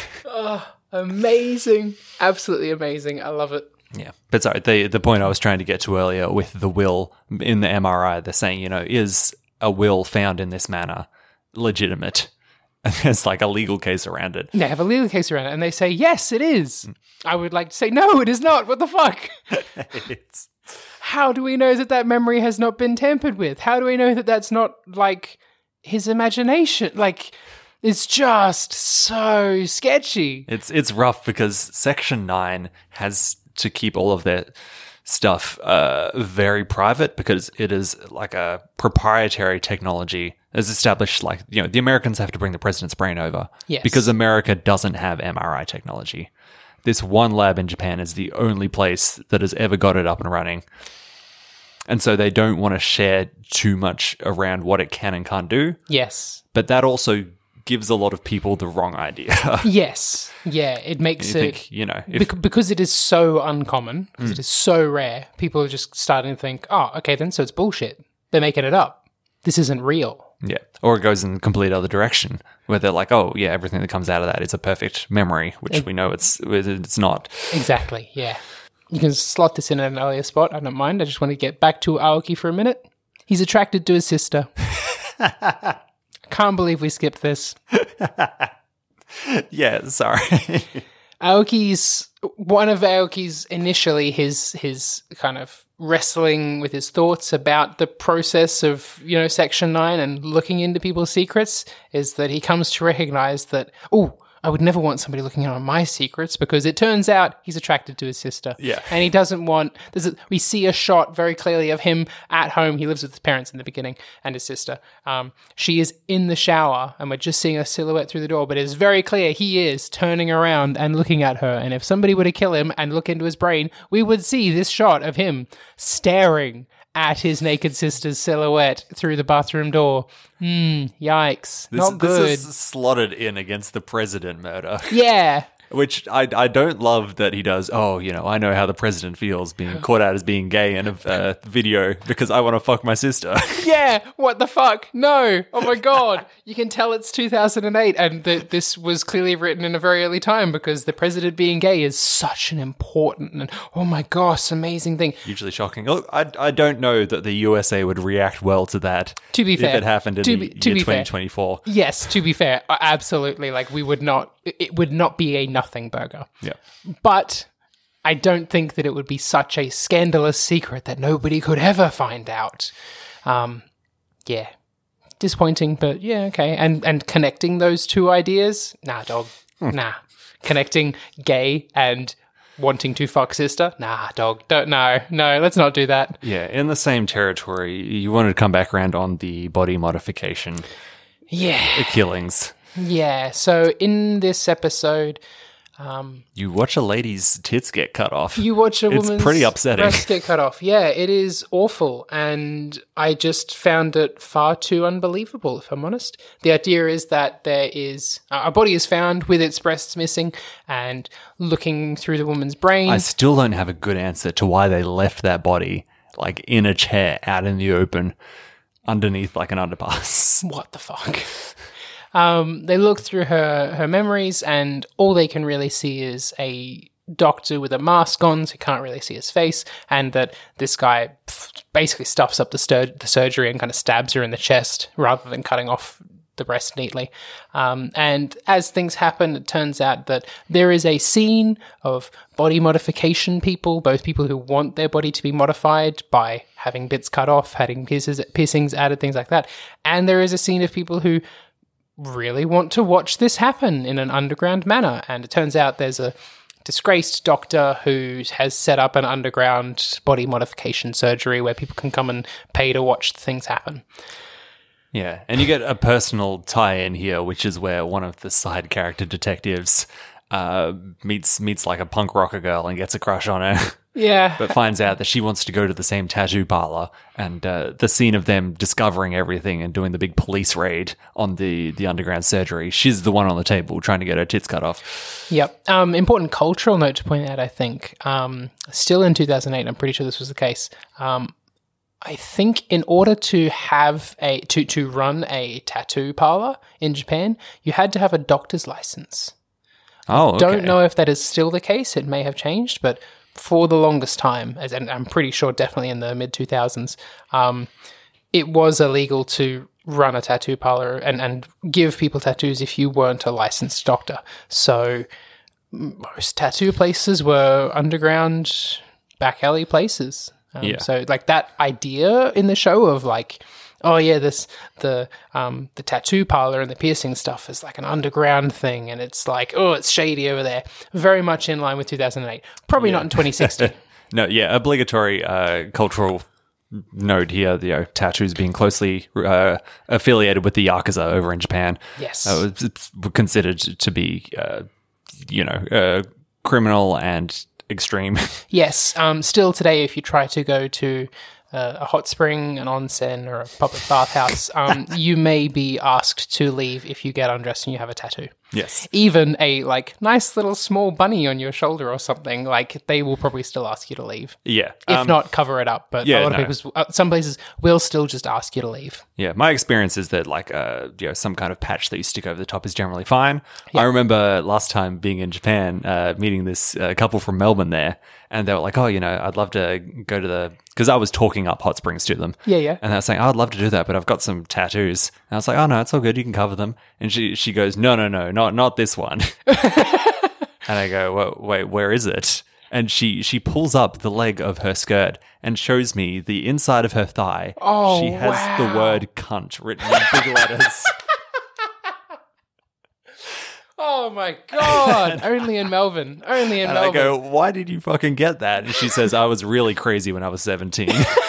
Amazing, absolutely amazing. I love it. Yeah. But sorry, the, the point I was trying to get to earlier with the will in the M R I, they're saying, you know, is a will found in this manner legitimate? And there's like a legal case around it. They have a legal case around it, and they say yes, it is. I would like to say no, it is not. What the fuck? It's, How do we know that that memory has not been tampered with? How do we know that that's not, like, his imagination? Like, it's just so sketchy. it's it's rough because Section nine has to keep all of their stuff uh, very private because it is like a proprietary technology as established. Like, you know, the Americans have to bring the president's brain over Yes. because America doesn't have M R I technology. This one lab in Japan is the only place that has ever got it up and running. And so they don't want to share too much around what it can and can't do. Yes. But that also gives a lot of people the wrong idea. Yes. Yeah, it makes You it... think, you know, if, bec- because it is so uncommon, because it is so rare, people are just starting to think, oh, okay then, so it's bullshit. They're making it up. This isn't real. yeah, or it goes in the complete other direction where they're like, oh yeah, everything that comes out of that is a perfect memory, which we know it's it's not. Exactly, yeah. You can slot this in at an earlier spot. I don't mind. I just want to get back to Aoki for a minute. He's attracted to his sister. I can't believe we skipped this. Yeah, sorry. Aoki's one of Aoki's initially his his kind of wrestling with his thoughts about the process of, you know, Section nine and looking into people's secrets is that he comes to recognize that, oh, I would never want somebody looking in on my secrets, because it turns out he's attracted to his sister. Yeah. And he doesn't want, there's a, we see a shot very clearly of him at home. He lives with his parents in the beginning and his sister. Um, she is in the shower and we're just seeing a silhouette through the door, but it's very clear he is turning around and looking at her. And if somebody were to kill him and look into his brain, we would see this shot of him staring at his naked sister's silhouette through the bathroom door. Hmm, yikes. This, Not good. This is slotted in against the president murder, Yeah. which I, I don't love that he does. Oh, you know, I know how the president feels being caught out as being gay in a uh, video because I want to fuck my sister. Yeah, what the fuck? No. Oh my god. You can tell it's two thousand eight and that this was clearly written in a very early time because the president being gay is such an important and, oh my gosh, amazing thing. Hugely shocking. Look, I, I don't know that the U S A would react well to that. To be if fair. it happened in To the be- to year be fair. twenty twenty-four. Yes, to be fair, uh, absolutely. Like, we would not, it- it would not be a nothing burger. Yeah. But I don't think that it would be such a scandalous secret that nobody could ever find out. Um, yeah. Disappointing, but yeah, okay. And and connecting those two ideas? Nah, dog. Nah. Connecting gay and wanting to fuck sister? Nah, dog. Don't, no, no, let's not do that. Yeah, in the same territory, you wanted to come back around on the body modification Yeah. killings. Yeah. So in this episode, um, You watch a lady's tits get cut off. you watch a It's woman's pretty upsetting. breast get cut off. Yeah, it is awful, and I just found it far too unbelievable, if I'm honest. The idea is that there is uh, a body is found with its breasts missing, and looking through the woman's brain. I still don't have a good answer to why they left that body like in a chair out in the open. underneath like an underpass. What the fuck? Um, they look through her, her memories, and all they can really see is a doctor with a mask on, so you can't really see his face, and that this guy basically stuffs up the, stur- the surgery and kind of stabs her in the chest rather than cutting off the breast neatly. Um, and as things happen, it turns out that there is a scene of body modification people, both people who want their body to be modified by having bits cut off, having pierces, piercings added, things like that. And there is a scene of people who really want to watch this happen in an underground manner. And it turns out there's a disgraced doctor who has set up an underground body modification surgery where people can come and pay to watch things happen. Yeah, and you get a personal tie-in here, which is where one of the side character detectives uh, meets meets like a punk rocker girl and gets a crush on her. Yeah. But finds out that she wants to go to the same tattoo parlor, and uh, the scene of them discovering everything and doing the big police raid on the, the underground surgery, she's the one on the table trying to get her tits cut off. Yep. Um, important cultural note to point out, I think. Um, still in two thousand eight, I'm pretty sure this was the case. Um, I think in order to have a to, to run a tattoo parlor in Japan, you had to have a doctor's license. Oh, okay. Don't know if that is still the case. It may have changed, but for the longest time, as and I'm pretty sure definitely in the mid two thousands, um, it was illegal to run a tattoo parlor and, and give people tattoos if you weren't a licensed doctor. So most tattoo places were underground back alley places. Um, Yeah. So like that idea in the show of like, oh yeah, this the um the tattoo parlor and the piercing stuff is like an underground thing, and it's like, oh, it's shady over there. Very much in line with two thousand eight. Probably Yeah. not in twenty sixty. No, yeah, obligatory uh, cultural note here, you know, tattoos being closely uh, affiliated with the Yakuza over in Japan. Yes. Uh, it's, it's considered to be, uh, you know, uh, criminal and extreme. Yes. Um, still today, if you try to go to uh, a hot spring, an onsen, or a public bathhouse, um, you may be asked to leave if you get undressed and you have a tattoo. Yes. Even a like nice little small bunny on your shoulder or something, like they will probably still ask you to leave. Yeah. If um, not, cover it up. But yeah, a lot of no. people, uh, some places will still just ask you to leave. Yeah, my experience is that like uh, you know, some kind of patch that you stick over the top is generally fine. I remember last time being in Japan, uh, meeting this uh, couple from Melbourne there, and they were like, "Oh, you know, I'd love to go to the," because I was talking up hot springs to them. Yeah, yeah. And they were saying, oh, "I'd love to do that, but I've got some tattoos." And I was like, "Oh no, it's all good. You can cover them." And she she goes, "No, no, no, not not this one." And I go, well, "Wait, where is it?" And she she pulls up the leg of her skirt and shows me the inside of her thigh. Oh, she has wow. the word "cunt" written in big letters. Oh my god! Only in Melbourne. Only in And Melbourne. I go, "Why did you fucking get that?" And she says, "I was really crazy when I was seventeen."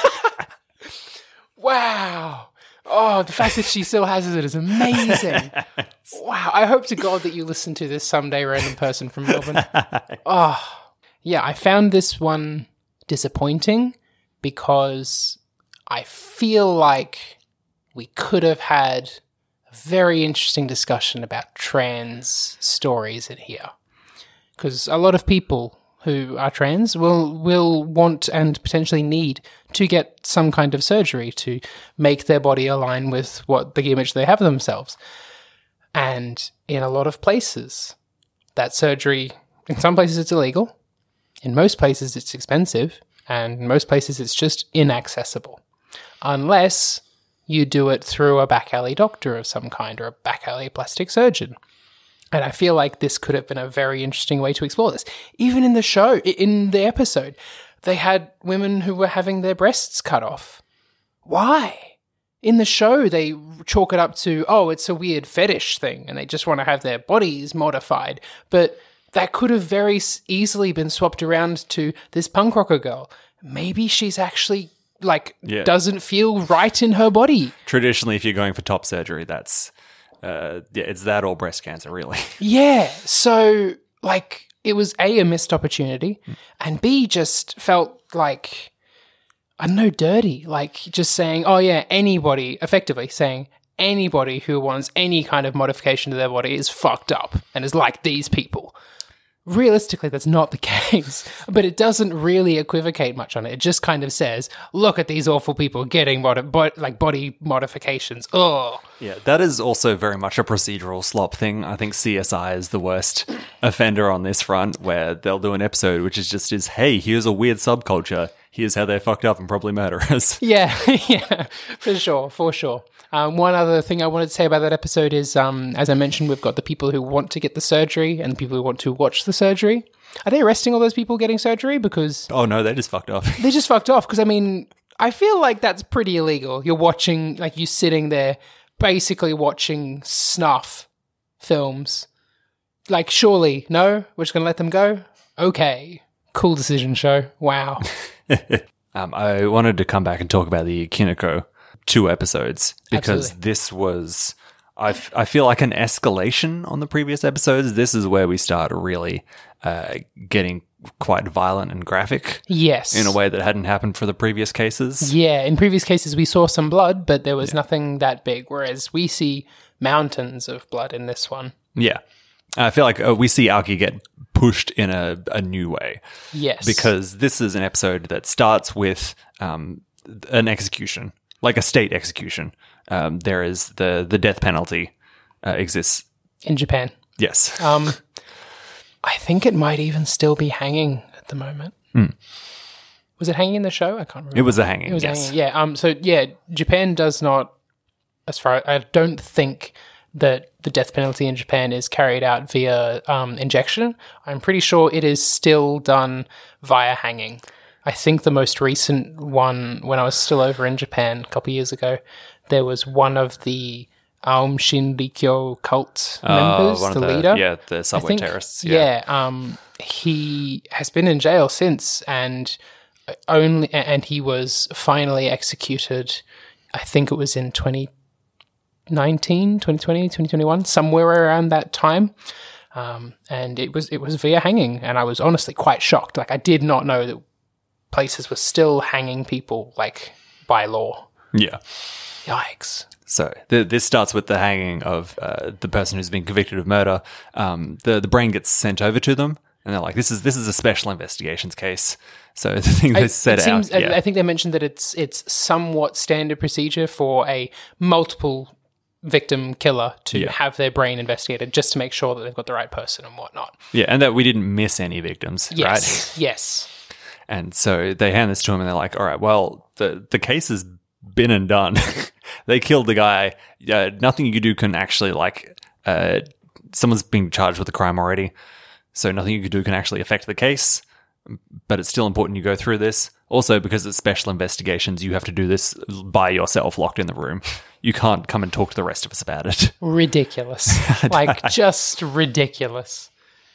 Wow. Oh, the fact that she still has it is amazing. Wow. I hope to God that you listen to this someday, random person from Melbourne. Oh, yeah. I found this one disappointing because I feel like we could have had a very interesting discussion about trans stories in here. Because a lot of people who are trans will will want and potentially need to get some kind of surgery to make their body align with what the image they have of themselves. And in a lot of places, that surgery, in some places it's illegal, in most places it's expensive, and in most places it's just inaccessible. Unless you do it through a back alley doctor of some kind or a back alley plastic surgeon. And I feel like this could have been a very interesting way to explore this. Even in the show, in the episode, they had women who were having their breasts cut off. Why? In the show, they chalk it up to, oh, it's a weird fetish thing, and they just want to have their bodies modified. But that could have very easily been swapped around to this punk rocker girl. Maybe she's actually, like, Yeah. doesn't feel right in her body. Traditionally, if you're going for top surgery, that's uh, yeah, it's that or breast cancer, really. Yeah. So, like, it was A, a missed opportunity, and B, just felt like, I don't know, dirty. Like, just saying, oh, yeah, anybody, effectively saying anybody who wants any kind of modification to their body is fucked up and is like these people. realistically, that's not the case, but it doesn't really equivocate much on it. It just kind of says, look at these awful people getting mod- bo- like body modifications. Oh, Yeah, that is also very much a procedural slop thing. I think C S I is the worst offender on this front, where they'll do an episode which is just is, hey, here's a weird subculture. Here's how they're fucked up and probably murderers. yeah, yeah, for sure, for sure. Um, one other thing I wanted to say about that episode is, um, as I mentioned, we've got the people who want to get the surgery and the people who want to watch the surgery. Are they arresting all those people getting surgery? Because Oh no, they just fucked up. they just fucked off. Because, I mean, I feel like that's pretty illegal. You're watching, like, you're sitting there basically watching snuff films. Like, surely, no? We're just going to let them go? Okay. Cool decision, show. Wow. um, I wanted to come back and talk about the Kineko two episodes because Absolutely. this was, I, f- I feel like an escalation on the previous episodes. This is where we start really uh, getting quite violent and graphic Yes. in a way that hadn't happened for the previous cases. Yeah, in previous cases we saw some blood, but there was nothing that big, whereas we see mountains of blood in this one. Yeah. I feel like uh, we see Aoki get pushed in a, a new way Yes. because this is an episode that starts with um, an execution, like a state execution. Um, there is the, the death penalty uh, exists. in Japan. Yes. Um, I think it might even still be hanging at the moment. Was it hanging in the show? I can't remember. It was a hanging, It was yes. hanging. Yeah. Um. So yeah, Japan does not. As far I don't think that the death penalty in Japan is carried out via um, injection. I'm pretty sure it is still done via hanging. I think the most recent one, when I was still over in Japan a couple of years ago, there was one of the Aum Shinrikyo cult members, Oh, one the, of the leader. Yeah, the I subway think- terrorists. Yeah. Yeah, um, he has been in jail since, and only and he was finally executed. I think it was in twenty nineteen, twenty twenty, twenty twenty-one, somewhere around that time. Um, and it was it was via hanging, and I was honestly quite shocked. Like, I did not know that places were still hanging people, like, by law. Yeah. Yikes. So th- this starts with the hanging of uh, the person who's been convicted of murder. Um, the the brain gets sent over to them, and they're like, "This is this is a special investigations case." So the thing they I- set it seems, out, I- yeah, I think they mentioned that it's it's somewhat standard procedure for a multiple victim killer to Yeah. have their brain investigated just to make sure that they've got the right person and whatnot. yeah, and that we didn't miss any victims, right? Yes, yes. And so they hand this to him, and they're like, "All right, well, the the case has been and done. They killed the guy. Uh, nothing you do can actually like. Uh, someone's being charged with a crime already, so nothing you can do can actually affect the case. But it's still important you go through this. Also, because it's special investigations, you have to do this by yourself, locked in the room. You can't come and talk to the rest of us about it." Ridiculous. Like, just ridiculous.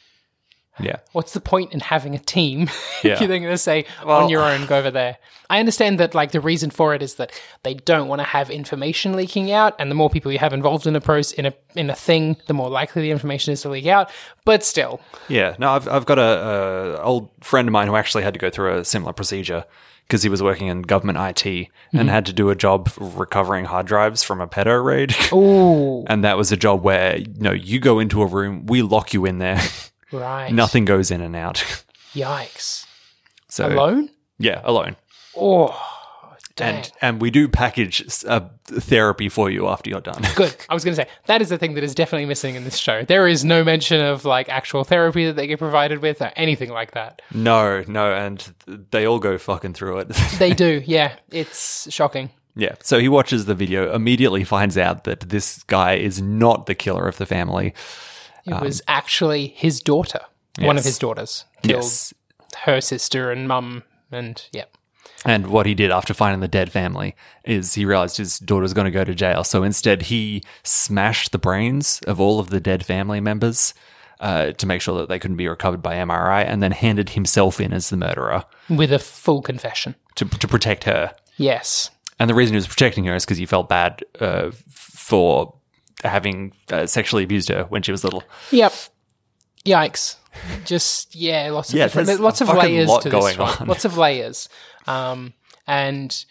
Yeah. What's the point in having a team? Yeah. You're then going to say, Well- on your own, go over there. I understand that, like, the reason for it is that they don't want to have information leaking out, and the more people you have involved in a process, in a in a thing, the more likely the information is to leak out. But still, Yeah, no, I've I've got a, a old friend of mine who actually had to go through a similar procedure because he was working in government I T and had to do a job recovering hard drives from a pedo raid. ooh, And that was a job where, you know, you go into a room, we lock you in there, right, nothing goes in and out. yikes, So alone. yeah, alone. Oh, dang. And and we do package uh, therapy for you after you're done. Good. I was going to say, that is the thing that is definitely missing in this show. There is no mention of, like, actual therapy that they get provided with or anything like that. No, no, and they all go fucking through it. They do, yeah. It's shocking. Yeah. So he watches the video, immediately finds out that this guy is not the killer of the family. It was actually his daughter, one of yes. his daughters, killed Yes. her sister and mum, and yeah. And what he did after finding the dead family is he realized his daughter's going to go to jail. So instead, he smashed the brains of all of the dead family members uh, to make sure that they couldn't be recovered by M R I, and then handed himself in as the murderer With a full confession. to to protect her. Yes. And the reason he was protecting her is because he felt bad uh, for having uh, sexually abused her when she was little. Yep. Yikes. Just, yeah, lots of Yeah, different, there's there's lots a of fucking layers lot to this going one. on. Lots of layers. Um, and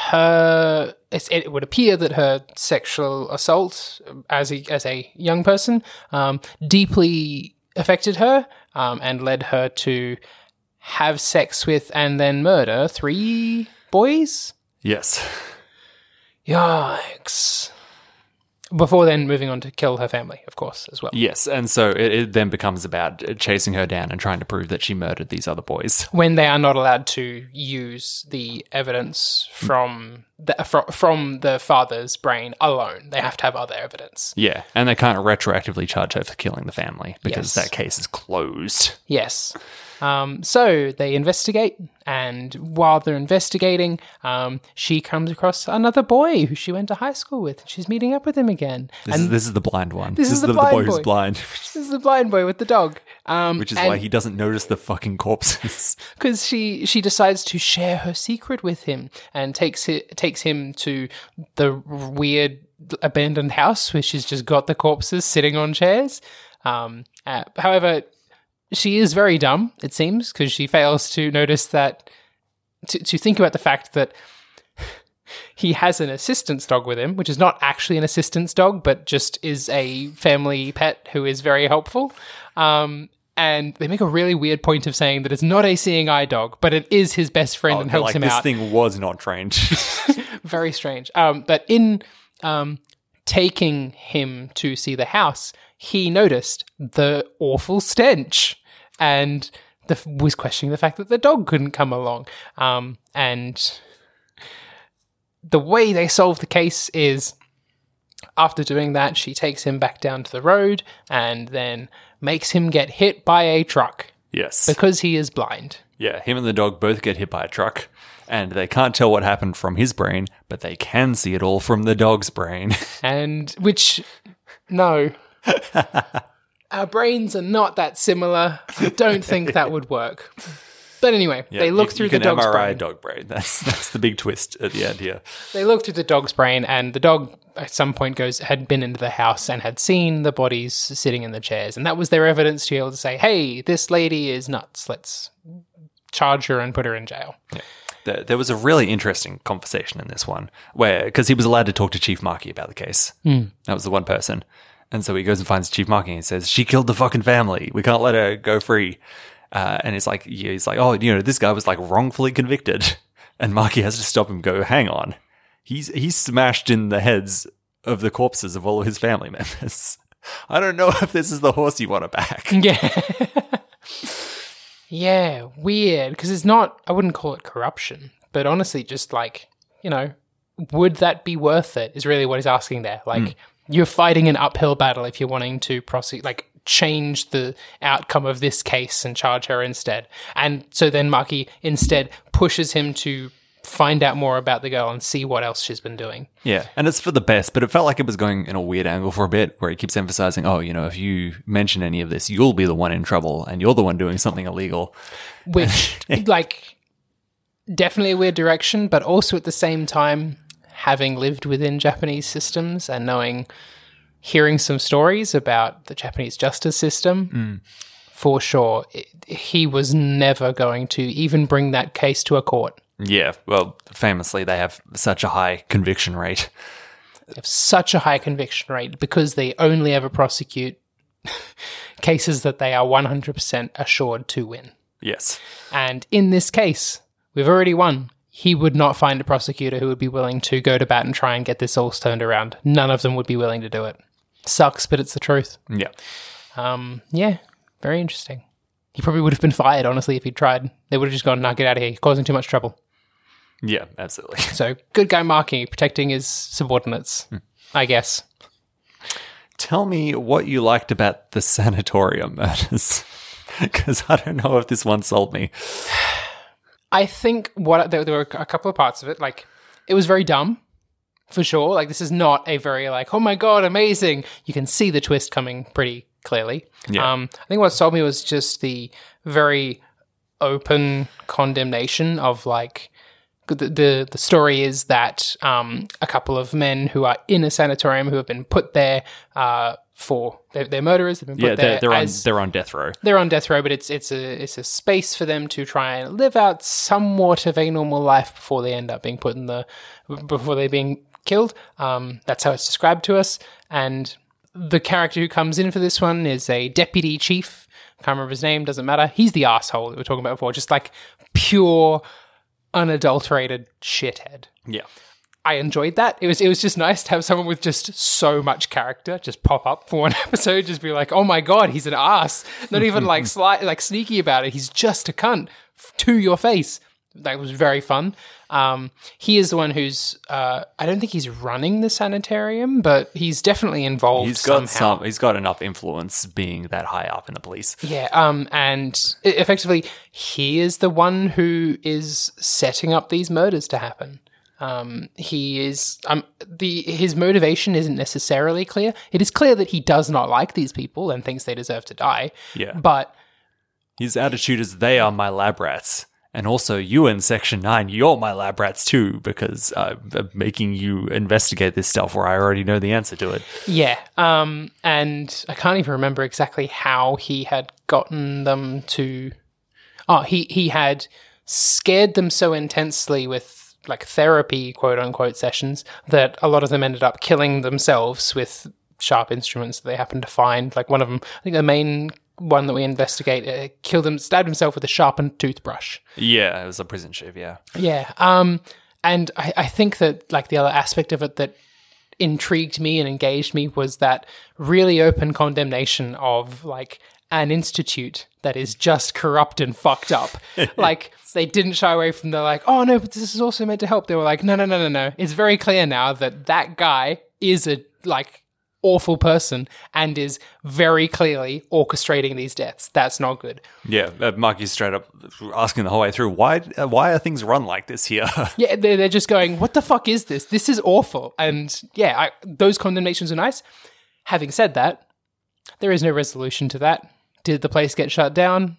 her, it's, it would appear that her sexual assault as a, as a young person um, deeply affected her um, and led her to have sex with and then murder three boys. Yes. Yikes. Before then moving on to kill her family, of course, as well. Yes, and so it, it then becomes about chasing her down and trying to prove that she murdered these other boys. When they are not allowed to use the evidence from the, from, from the father's brain alone. They have to have other evidence. Yeah, and they can't retroactively charge her for killing the family because Yes. that case is closed. Yes. Um, so they investigate, and while they're investigating, um, she comes across another boy who she went to high school with. She's meeting up with him again. This, and is, this is the blind one. This is the the, blind boy who's boy. blind. this is the blind boy with the dog. Um, Which is and- why he doesn't notice the fucking corpses. Because she, she decides to share her secret with him and takes it, takes him to the weird abandoned house where she's just got the corpses sitting on chairs. Um, uh, however, she is very dumb, it seems, because she fails to notice that, to, to think about the fact that he has an assistance dog with him, which is not actually an assistance dog, but just is a family pet who is very helpful. Um, and they make a really weird point of saying that it's not a seeing eye dog, but it is his best friend Oh, and helps like, him this out. thing was not trained. Very strange. Um, but in um, taking him to see the house, he noticed the awful stench and the, was questioning the fact that the dog couldn't come along. Um, and the way they solve the case is, after doing that, she takes him back down to the road and then makes him get hit by a truck Yes. because he is blind. Yeah, him and the dog both get hit by a truck, and they can't tell what happened from his brain, but they can see it all from the dog's brain. And which, no. Our brains are not that similar. I don't think that would work. But anyway, Yeah, they look you, through you the can dog's M R I brain. dog brain. That's that's the big twist at the end here. They look through the dog's brain, and the dog at some point goes had been into the house and had seen the bodies sitting in the chairs, and that was their evidence to be able to say, "Hey, this lady is nuts. Let's charge her and put her in jail." Yeah. There, there was a really interesting conversation in this one where, because he was allowed to talk to Chief Markey about the case. Mm. That was the one person. And so he goes and finds Chief Markey and says, she killed the fucking family. We can't let her go free. Uh, and it's like, yeah, he's like, oh, you know, this guy was like wrongfully convicted. And Markey has to stop him and go, hang on. He's, he's smashed in the heads of the corpses of all of his family members. I don't know if this is the horse you want to back. Yeah. Yeah, weird. Because it's not, I wouldn't call it corruption, but honestly, just like, you know, would that be worth it is really what he's asking there. Like, mm. you're fighting an uphill battle if you're wanting to prosecute, like, change the outcome of this case and charge her instead. And so then Markey instead pushes him to find out more about the girl and see what else she's been doing. Yeah, and it's for the best, but it felt like it was going in a weird angle for a bit where he keeps emphasizing, oh, you know, if you mention any of this, you'll be the one in trouble and you're the one doing something illegal. Which, like, definitely a weird direction, but also at the same time, having lived within Japanese systems and knowing, hearing some stories about the Japanese justice system, mm. for sure, it, he was never going to even bring that case to a court. Yeah, well, famously, they have such a high conviction rate. They have such a high conviction rate because they only ever prosecute cases that they are one hundred percent assured to win. Yes. And in this case, we've already won. He would not find a prosecutor who would be willing to go to bat and try and get this all turned around. None of them would be willing to do it. Sucks, but it's the truth. Yeah. Um, yeah, very interesting. He probably would have been fired, honestly, if he'd tried. They would have just gone, nah, get out of here. You're causing too much trouble. Yeah, absolutely. So, good guy Markey, protecting his subordinates, hmm. I guess. Tell me what you liked about the sanatorium murders, because I don't know if this one sold me. I think what there, there were a couple of parts of it. Like, it was very dumb, for sure. Like, this is not a very, like, oh my god, amazing. You can see the twist coming pretty clearly. Yeah. Um, I think what sold me was just the very open condemnation of, like, The, the the story is that um, a couple of men who are in a sanatorium who have been put there uh, for they're, they're murderers. They've been put yeah, there. they're, they're on as, they're on death row. They're on death row, but it's it's a it's a space for them to try and live out somewhat of a normal life before they end up being put in the before they're being killed. Um, that's how it's described to us. And the character who comes in for this one is a deputy chief Can't remember his name. Doesn't matter. He's the asshole that we were talking about before. Just like pure, unadulterated shithead. Yeah. I enjoyed that. It was it was just nice to have someone with just so much character just pop up for one episode, just be like, oh my god, he's an ass. Not even like sli- like sneaky about it. He's just a cunt to your face. That was very fun. Um, he is the one who's uh, I don't think he's running the sanitarium, but he's definitely involved. He's got somehow. some. He's got enough influence being that high up in the police. Yeah, um, and effectively, he is the one who is setting up these murders to happen. Um, he is um the his motivation isn't necessarily clear. It is clear that he does not like these people and thinks they deserve to die. Yeah, but his attitude is they are my lab rats, and also you in Section Nine, you're my lab rats too, because I'm making you investigate this stuff where I already know the answer to it. Yeah, um, and I can't even remember exactly how he had gotten them to. Oh, he he had scared them so intensely with, like, therapy, quote unquote, sessions that a lot of them ended up killing themselves with sharp instruments that they happened to find. Like one of them, I think the main one that we investigate, uh, killed him, stabbed himself with a sharpened toothbrush. Yeah, it was a prison shave. Yeah, yeah. Um, and I, I think that like the other aspect of it that intrigued me and engaged me was that really open condemnation of like an institute that is just corrupt and fucked up. Like, they didn't shy away from the like, oh no, but this is also meant to help. They were like, no, no, no, no, no. It's very clear now that that guy is a like awful person and is very clearly orchestrating these deaths. That's not good. Yeah, uh, Marky's straight up asking the whole way through, why uh, why are things run like this here? Yeah, they're, they're just going, what the fuck is this? This is awful. And yeah, I, those condemnations are nice. Having said that, there is no resolution to that. Did the place get shut down?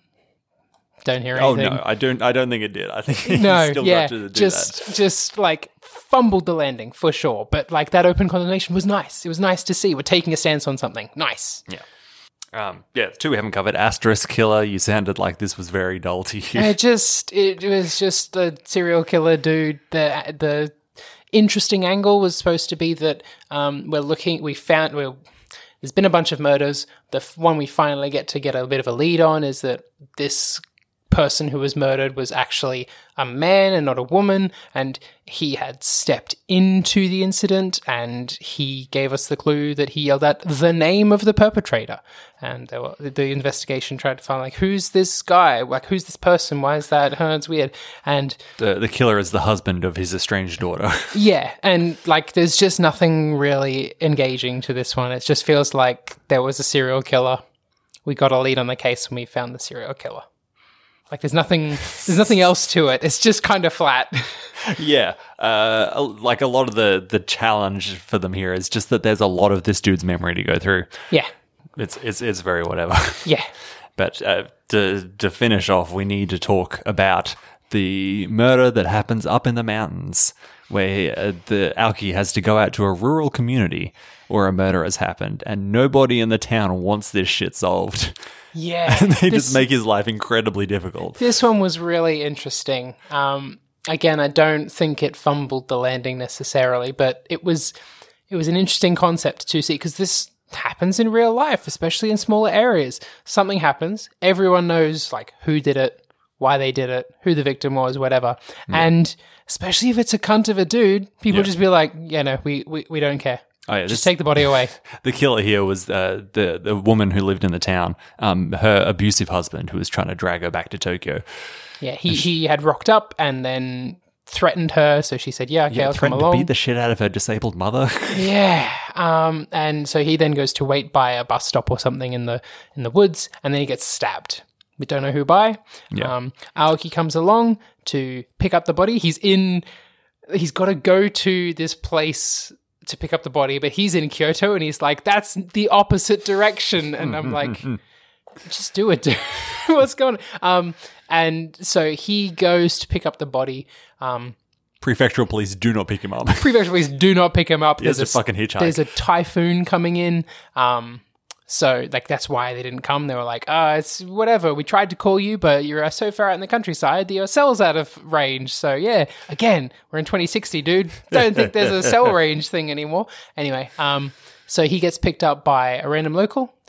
Don't hear anything. Oh no, I don't. I don't think it did. I think he no, still yeah, got to do just that. just like fumbled the landing for sure. But like that open condemnation was nice. It was nice to see we're taking a stance on something. Nice. Yeah. Um, yeah, two we haven't covered. Asterisk killer. You sounded like this was very dull to you. It just it was just a serial killer dude. The the interesting angle was supposed to be that um, we're looking. We found we're. There's been a bunch of murders. The f- one we finally get to get a bit of a lead on is that this person who was murdered was actually a man and not a woman, and he had stepped into the incident, and he gave us the clue that he yelled out the name of the perpetrator. And they were, the investigation tried to find, like, who's this guy? Like, who's this person? Why is that? Huh, it's weird. And the the killer is the husband of his estranged daughter. yeah, and like, there's just nothing really engaging to this one. It just feels like there was a serial killer. We got a lead on the case and we found the serial killer. Like, there's nothing, there's nothing else to it. It's just kind of flat. Yeah, uh, like a lot of the the challenge for them here is just that there's a lot of this dude's memory to go through. Yeah, it's it's it's very whatever. Yeah, but uh, to to finish off, we need to talk about the murder that happens up in the mountains, where uh, the Alki has to go out to a rural community where a murder has happened, and nobody in the town wants this shit solved. Yeah, and they this, just make his life incredibly difficult. This one was really interesting. Um, again, I don't think it fumbled the landing necessarily, but it was it was an interesting concept to see, because this happens in real life, especially in smaller areas. Something happens, everyone knows like who did it, why they did it, who the victim was, whatever. Yeah. And especially if it's a cunt of a dude, people yeah. just be like, yeah, no, we, we, we don't care. Oh, yeah, just this, take the body away. The killer here was uh, the the woman who lived in the town. Um, her abusive husband, who was trying to drag her back to Tokyo. Yeah, he, she, he had rocked up and then threatened her. So she said, "Yeah, okay, yeah, I'll come along." To beat the shit out of her disabled mother. Yeah, um, and so he then goes to wait by a bus stop or something in the in the woods, and then he gets stabbed. We don't know who by. Yeah. Um, Aoki comes along to pick up the body. He's in. He's got to go to this place to pick up the body, but he's in Kyoto, and he's like, that's the opposite direction. And I'm like, just do it, dude. What's going on? Um, and so he goes to pick up the body. Um, Prefectural police do not pick him up. Prefectural police do not pick him up. There's a fucking hitchhike. There's a typhoon coming in. Um, so like that's why they didn't come. They were like, ah, oh, it's whatever. We tried to call you, but you're so far out in the countryside that your cell's out of range. So yeah, again, we're in twenty sixty, dude. Don't think there's a cell range thing anymore. Anyway, um, so he gets picked up by a random local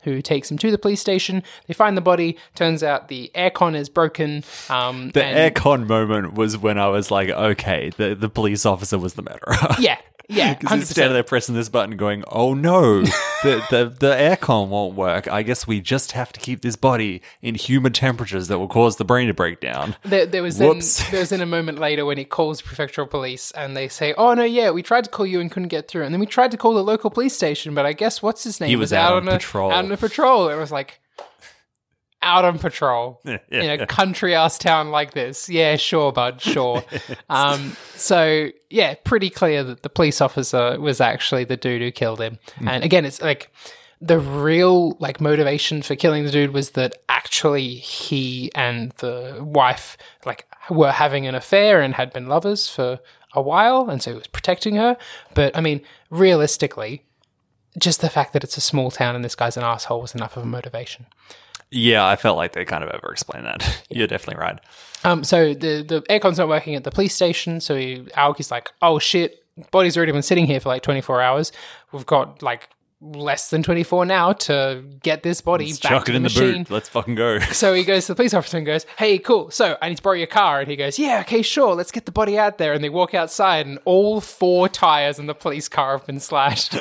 who takes him to the police station. They find the body. Turns out the aircon is broken. Um, The and- aircon moment was when I was like, okay, the, the police officer was the murderer. Yeah, yeah, Because one hundred he's standing percent. there pressing this button going, oh no, the, the, the aircon won't work. I guess we just have to keep this body in humid temperatures that will cause the brain to break down. There, there was then, Whoops. there was then a moment later when he calls prefectural police and they say, "Oh no, yeah, we tried to call you and couldn't get through, and then we tried to call the local police station, but I guess what's his name He was out on a, patrol." Out on a patrol." It was like out on patrol Yeah. in a country ass town like this. Yeah, sure, bud, sure. um, so yeah, pretty clear that the police officer was actually the dude who killed him. Mm. And again, it's like the real like motivation for killing the dude was that actually he and the wife like were having an affair and had been lovers for a while, and so he was protecting her. But I mean, realistically, just the fact that it's a small town and this guy's an asshole was enough of a motivation. Yeah, I felt like they kind of over-explained that. You're definitely right. Um, so the the aircon's not working at the police station, so he, Aoki's like, "Oh shit, body's already been sitting here for like twenty-four hours. We've got like less than twenty-four now to get this body Let's back chuck to it the in the machine." boot. Let's fucking go. So he goes to the police officer and goes, "Hey, cool. So I need to borrow your car." And he goes, "Yeah, okay, sure. Let's get the body out there." And they walk outside, and all four tires in the police car have been slashed.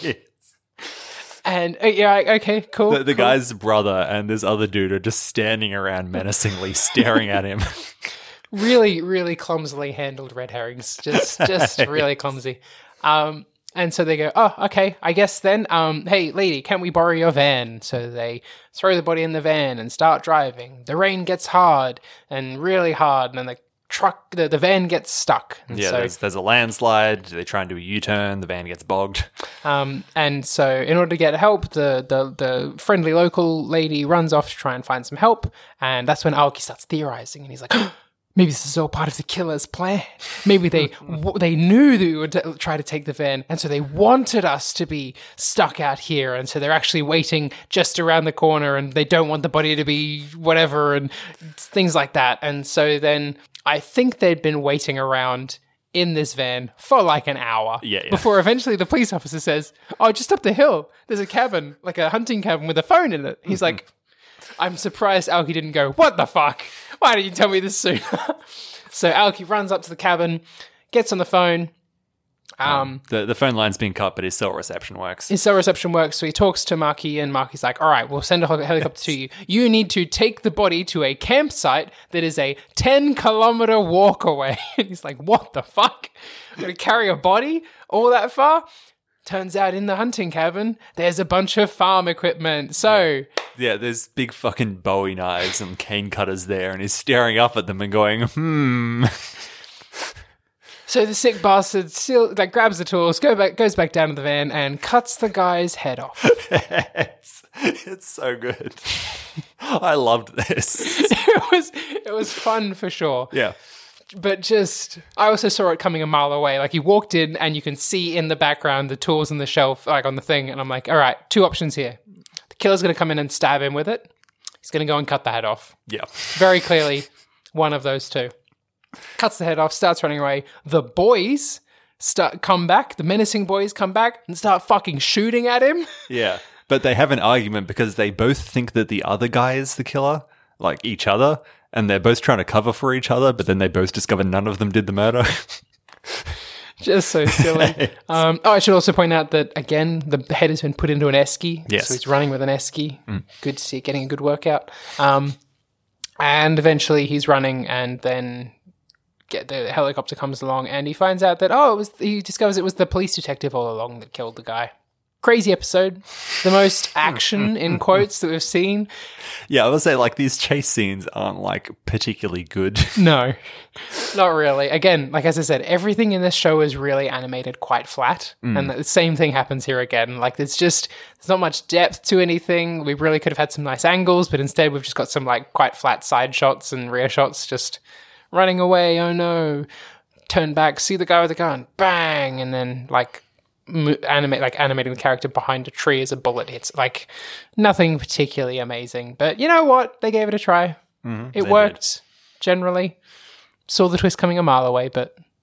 And uh, yeah, okay, cool. The, the cool. guy's brother and this other dude are just standing around menacingly, staring at him. really, really clumsily handled red herrings. Just, just really clumsy. Um, and so they go, "Oh, okay, I guess then. Um, hey, lady, can we borrow your van?" So they throw the body in the van and start driving. The rain gets hard and really hard, and then the truck, the, the van gets stuck. And Yeah, so, there's, there's a landslide. They try and do a U-turn. The van gets bogged. Um, and so in order to get help, the, the, the friendly local lady runs off to try and find some help. And that's when Aoki starts theorizing. And he's like, maybe this is all part of the killer's plan. Maybe they w- they knew that we would t- try to take the van. And so they wanted us to be stuck out here. And so they're actually waiting just around the corner. And they don't want the body to be whatever and things like that. And so then I think they'd been waiting around in this van for like an hour. Yeah, yeah. Before eventually the police officer says, "Oh, just up the hill, there's a cabin, like a hunting cabin with a phone in it." He's like, I'm surprised Aoki didn't go, "What the fuck? Why didn't you tell me this sooner?" So Aoki runs up to the cabin, gets on the phone. Um, The the phone line's been cut, but his cell reception works. his cell reception works, so he talks to Maki, and Maki's like, "All right, we'll send a hel- helicopter to you. You need to take the body to a campsite that is a ten kilometer walk away." And he's like, "What the fuck? I'm going to carry a body all that far?" Turns out in the hunting cabin, there's a bunch of farm equipment. So Yeah, there's big fucking Bowie knives and cane cutters there, and he's staring up at them and going, hmm. So the sick bastard still like grabs the tools, go back, goes back down to the van, and cuts the guy's head off. it's, it's so good. I loved this. it was it was fun for sure. Yeah. But just, I also saw it coming a mile away. Like, he walked in and you can see in the background the tools on the shelf, like on the thing. And I'm like, all right, two options here. The killer's going to come in and stab him with it. He's going to go and cut the head off. Yeah. Very clearly, one of those two. Cuts the head off, starts running away. The boys start come back. The menacing boys come back and start fucking shooting at him. Yeah. But they have an argument because they both think that the other guy is the killer, like each other. And they're both trying to cover for each other, but then they both discover none of them did the murder. Just so silly. um, oh, I should also point out that, again, the head has been put into an esky. Yes. So he's running with an esky. Mm. Good to see, getting a good workout. Um, and eventually he's running, and then get the helicopter comes along, and he finds out that, oh, it was he discovers it was the police detective all along that killed the guy. Crazy episode. The most action, in quotes, that we've seen. Yeah, I would say, like, these chase scenes aren't, like, particularly good. No, not really. Again, like as I said, everything in this show is really animated quite flat. Mm. And the same thing happens here again. Like, there's just, there's not much depth to anything. We really could have had some nice angles, but instead we've just got some, like, quite flat side shots and rear shots just running away. Oh, no. Turn back, see the guy with the gun. Bang! And then, like, animate like animating the character behind a tree as a bullet hits. Like, nothing particularly amazing, but you know what, they gave it a try. Mm-hmm, it worked did. Generally. Saw the twist coming a mile away, but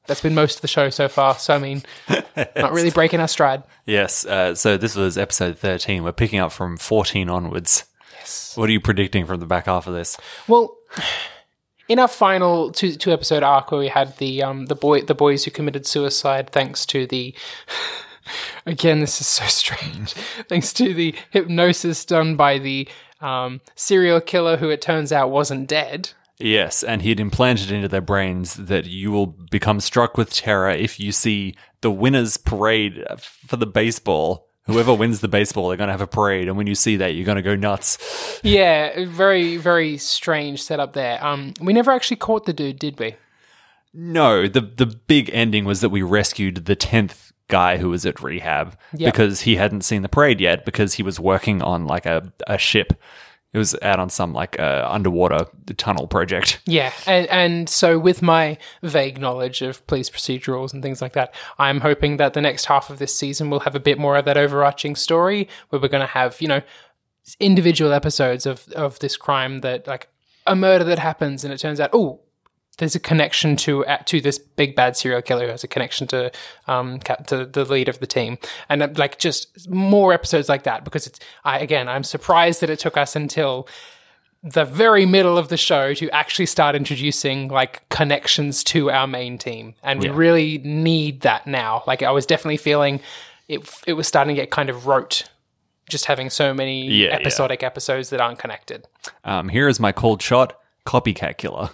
That's been most of the show so far. So, I mean, not really breaking our stride. Yes. Uh, so this was episode thirteen. We're picking up from fourteen onwards. Yes. What are you predicting from the back half of this? Well, in our final two two episode arc, where we had the um the boy the boys who committed suicide, thanks to the again, this is so strange. Thanks to the hypnosis done by the um serial killer, who it turns out wasn't dead. Yes, and he'd implanted into their brains that you will become struck with terror if you see the winners' parade for the baseball. Whoever wins the baseball, they're going to have a parade, and when you see that, you're going to go nuts. Yeah, very, very strange setup there. Um, we never actually caught the dude, did we? No, the the big ending was that we rescued the tenth guy who was at rehab Yep. because he hadn't seen the parade yet, because he was working on like a, a ship. It was out on some like uh, underwater tunnel project. Yeah, and, and so with my vague knowledge of police procedurals and things like that, I'm hoping that the next half of this season will have a bit more of that overarching story where we're going to have, you know, individual episodes of, of this crime, that like a murder that happens and it turns out, oh, there's a connection to uh, to this big bad serial killer who has a connection to um cap- to the lead of the team, and uh, like just more episodes like that, because it's I again I'm surprised that it took us until the very middle of the show to actually start introducing like connections to our main team, and we Yeah. really need that now. Like I was definitely feeling it it was starting to get kind of rote, just having so many Yeah, yeah. episodic episodes that aren't connected. Um, here is my cold shot: copycat killer.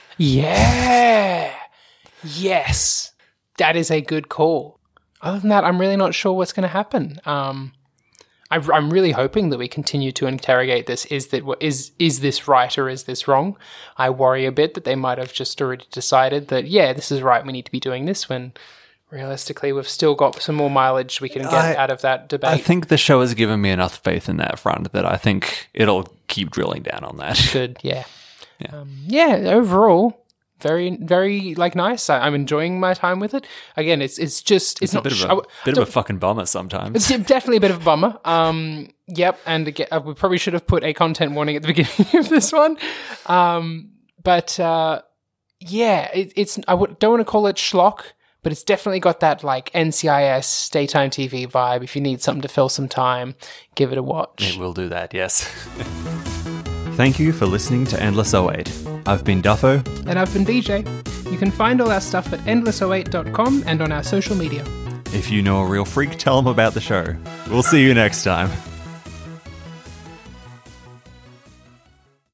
Yeah. Yes. That is a good call. Other than that, I'm really not sure what's going to happen. Um, I, I'm really hoping that we continue to interrogate this. Is that is is this right or is this wrong? I worry a bit that they might have just already decided that, yeah, this is right, we need to be doing this, when realistically we've still got some more mileage we can get I- out of that debate. I think the show has given me enough faith in that front that I think it'll keep drilling down on that. Good, yeah. Yeah. Um, yeah, overall, very, very, like, nice. I, I'm enjoying my time with it. Again, it's it's just, it's, It's a not... bit of sh- a, I w- bit of don't- a fucking bummer sometimes. It's definitely a bit of a bummer. Um, yep, and again, uh, we probably should have put a content warning at the beginning of this one. Um, but, uh, yeah, it, it's, I w- don't want to call it schlock, but it's definitely got that, like, N C I S, daytime T V vibe. If you need something to fill some time, give it a watch. It will do that, yes. Thank you for listening to Endless oh eight. I've been Duffo. And I've been D J. You can find all our stuff at endless oh eight dot com and on our social media. If you know a real freak, tell them about the show. We'll see you next time.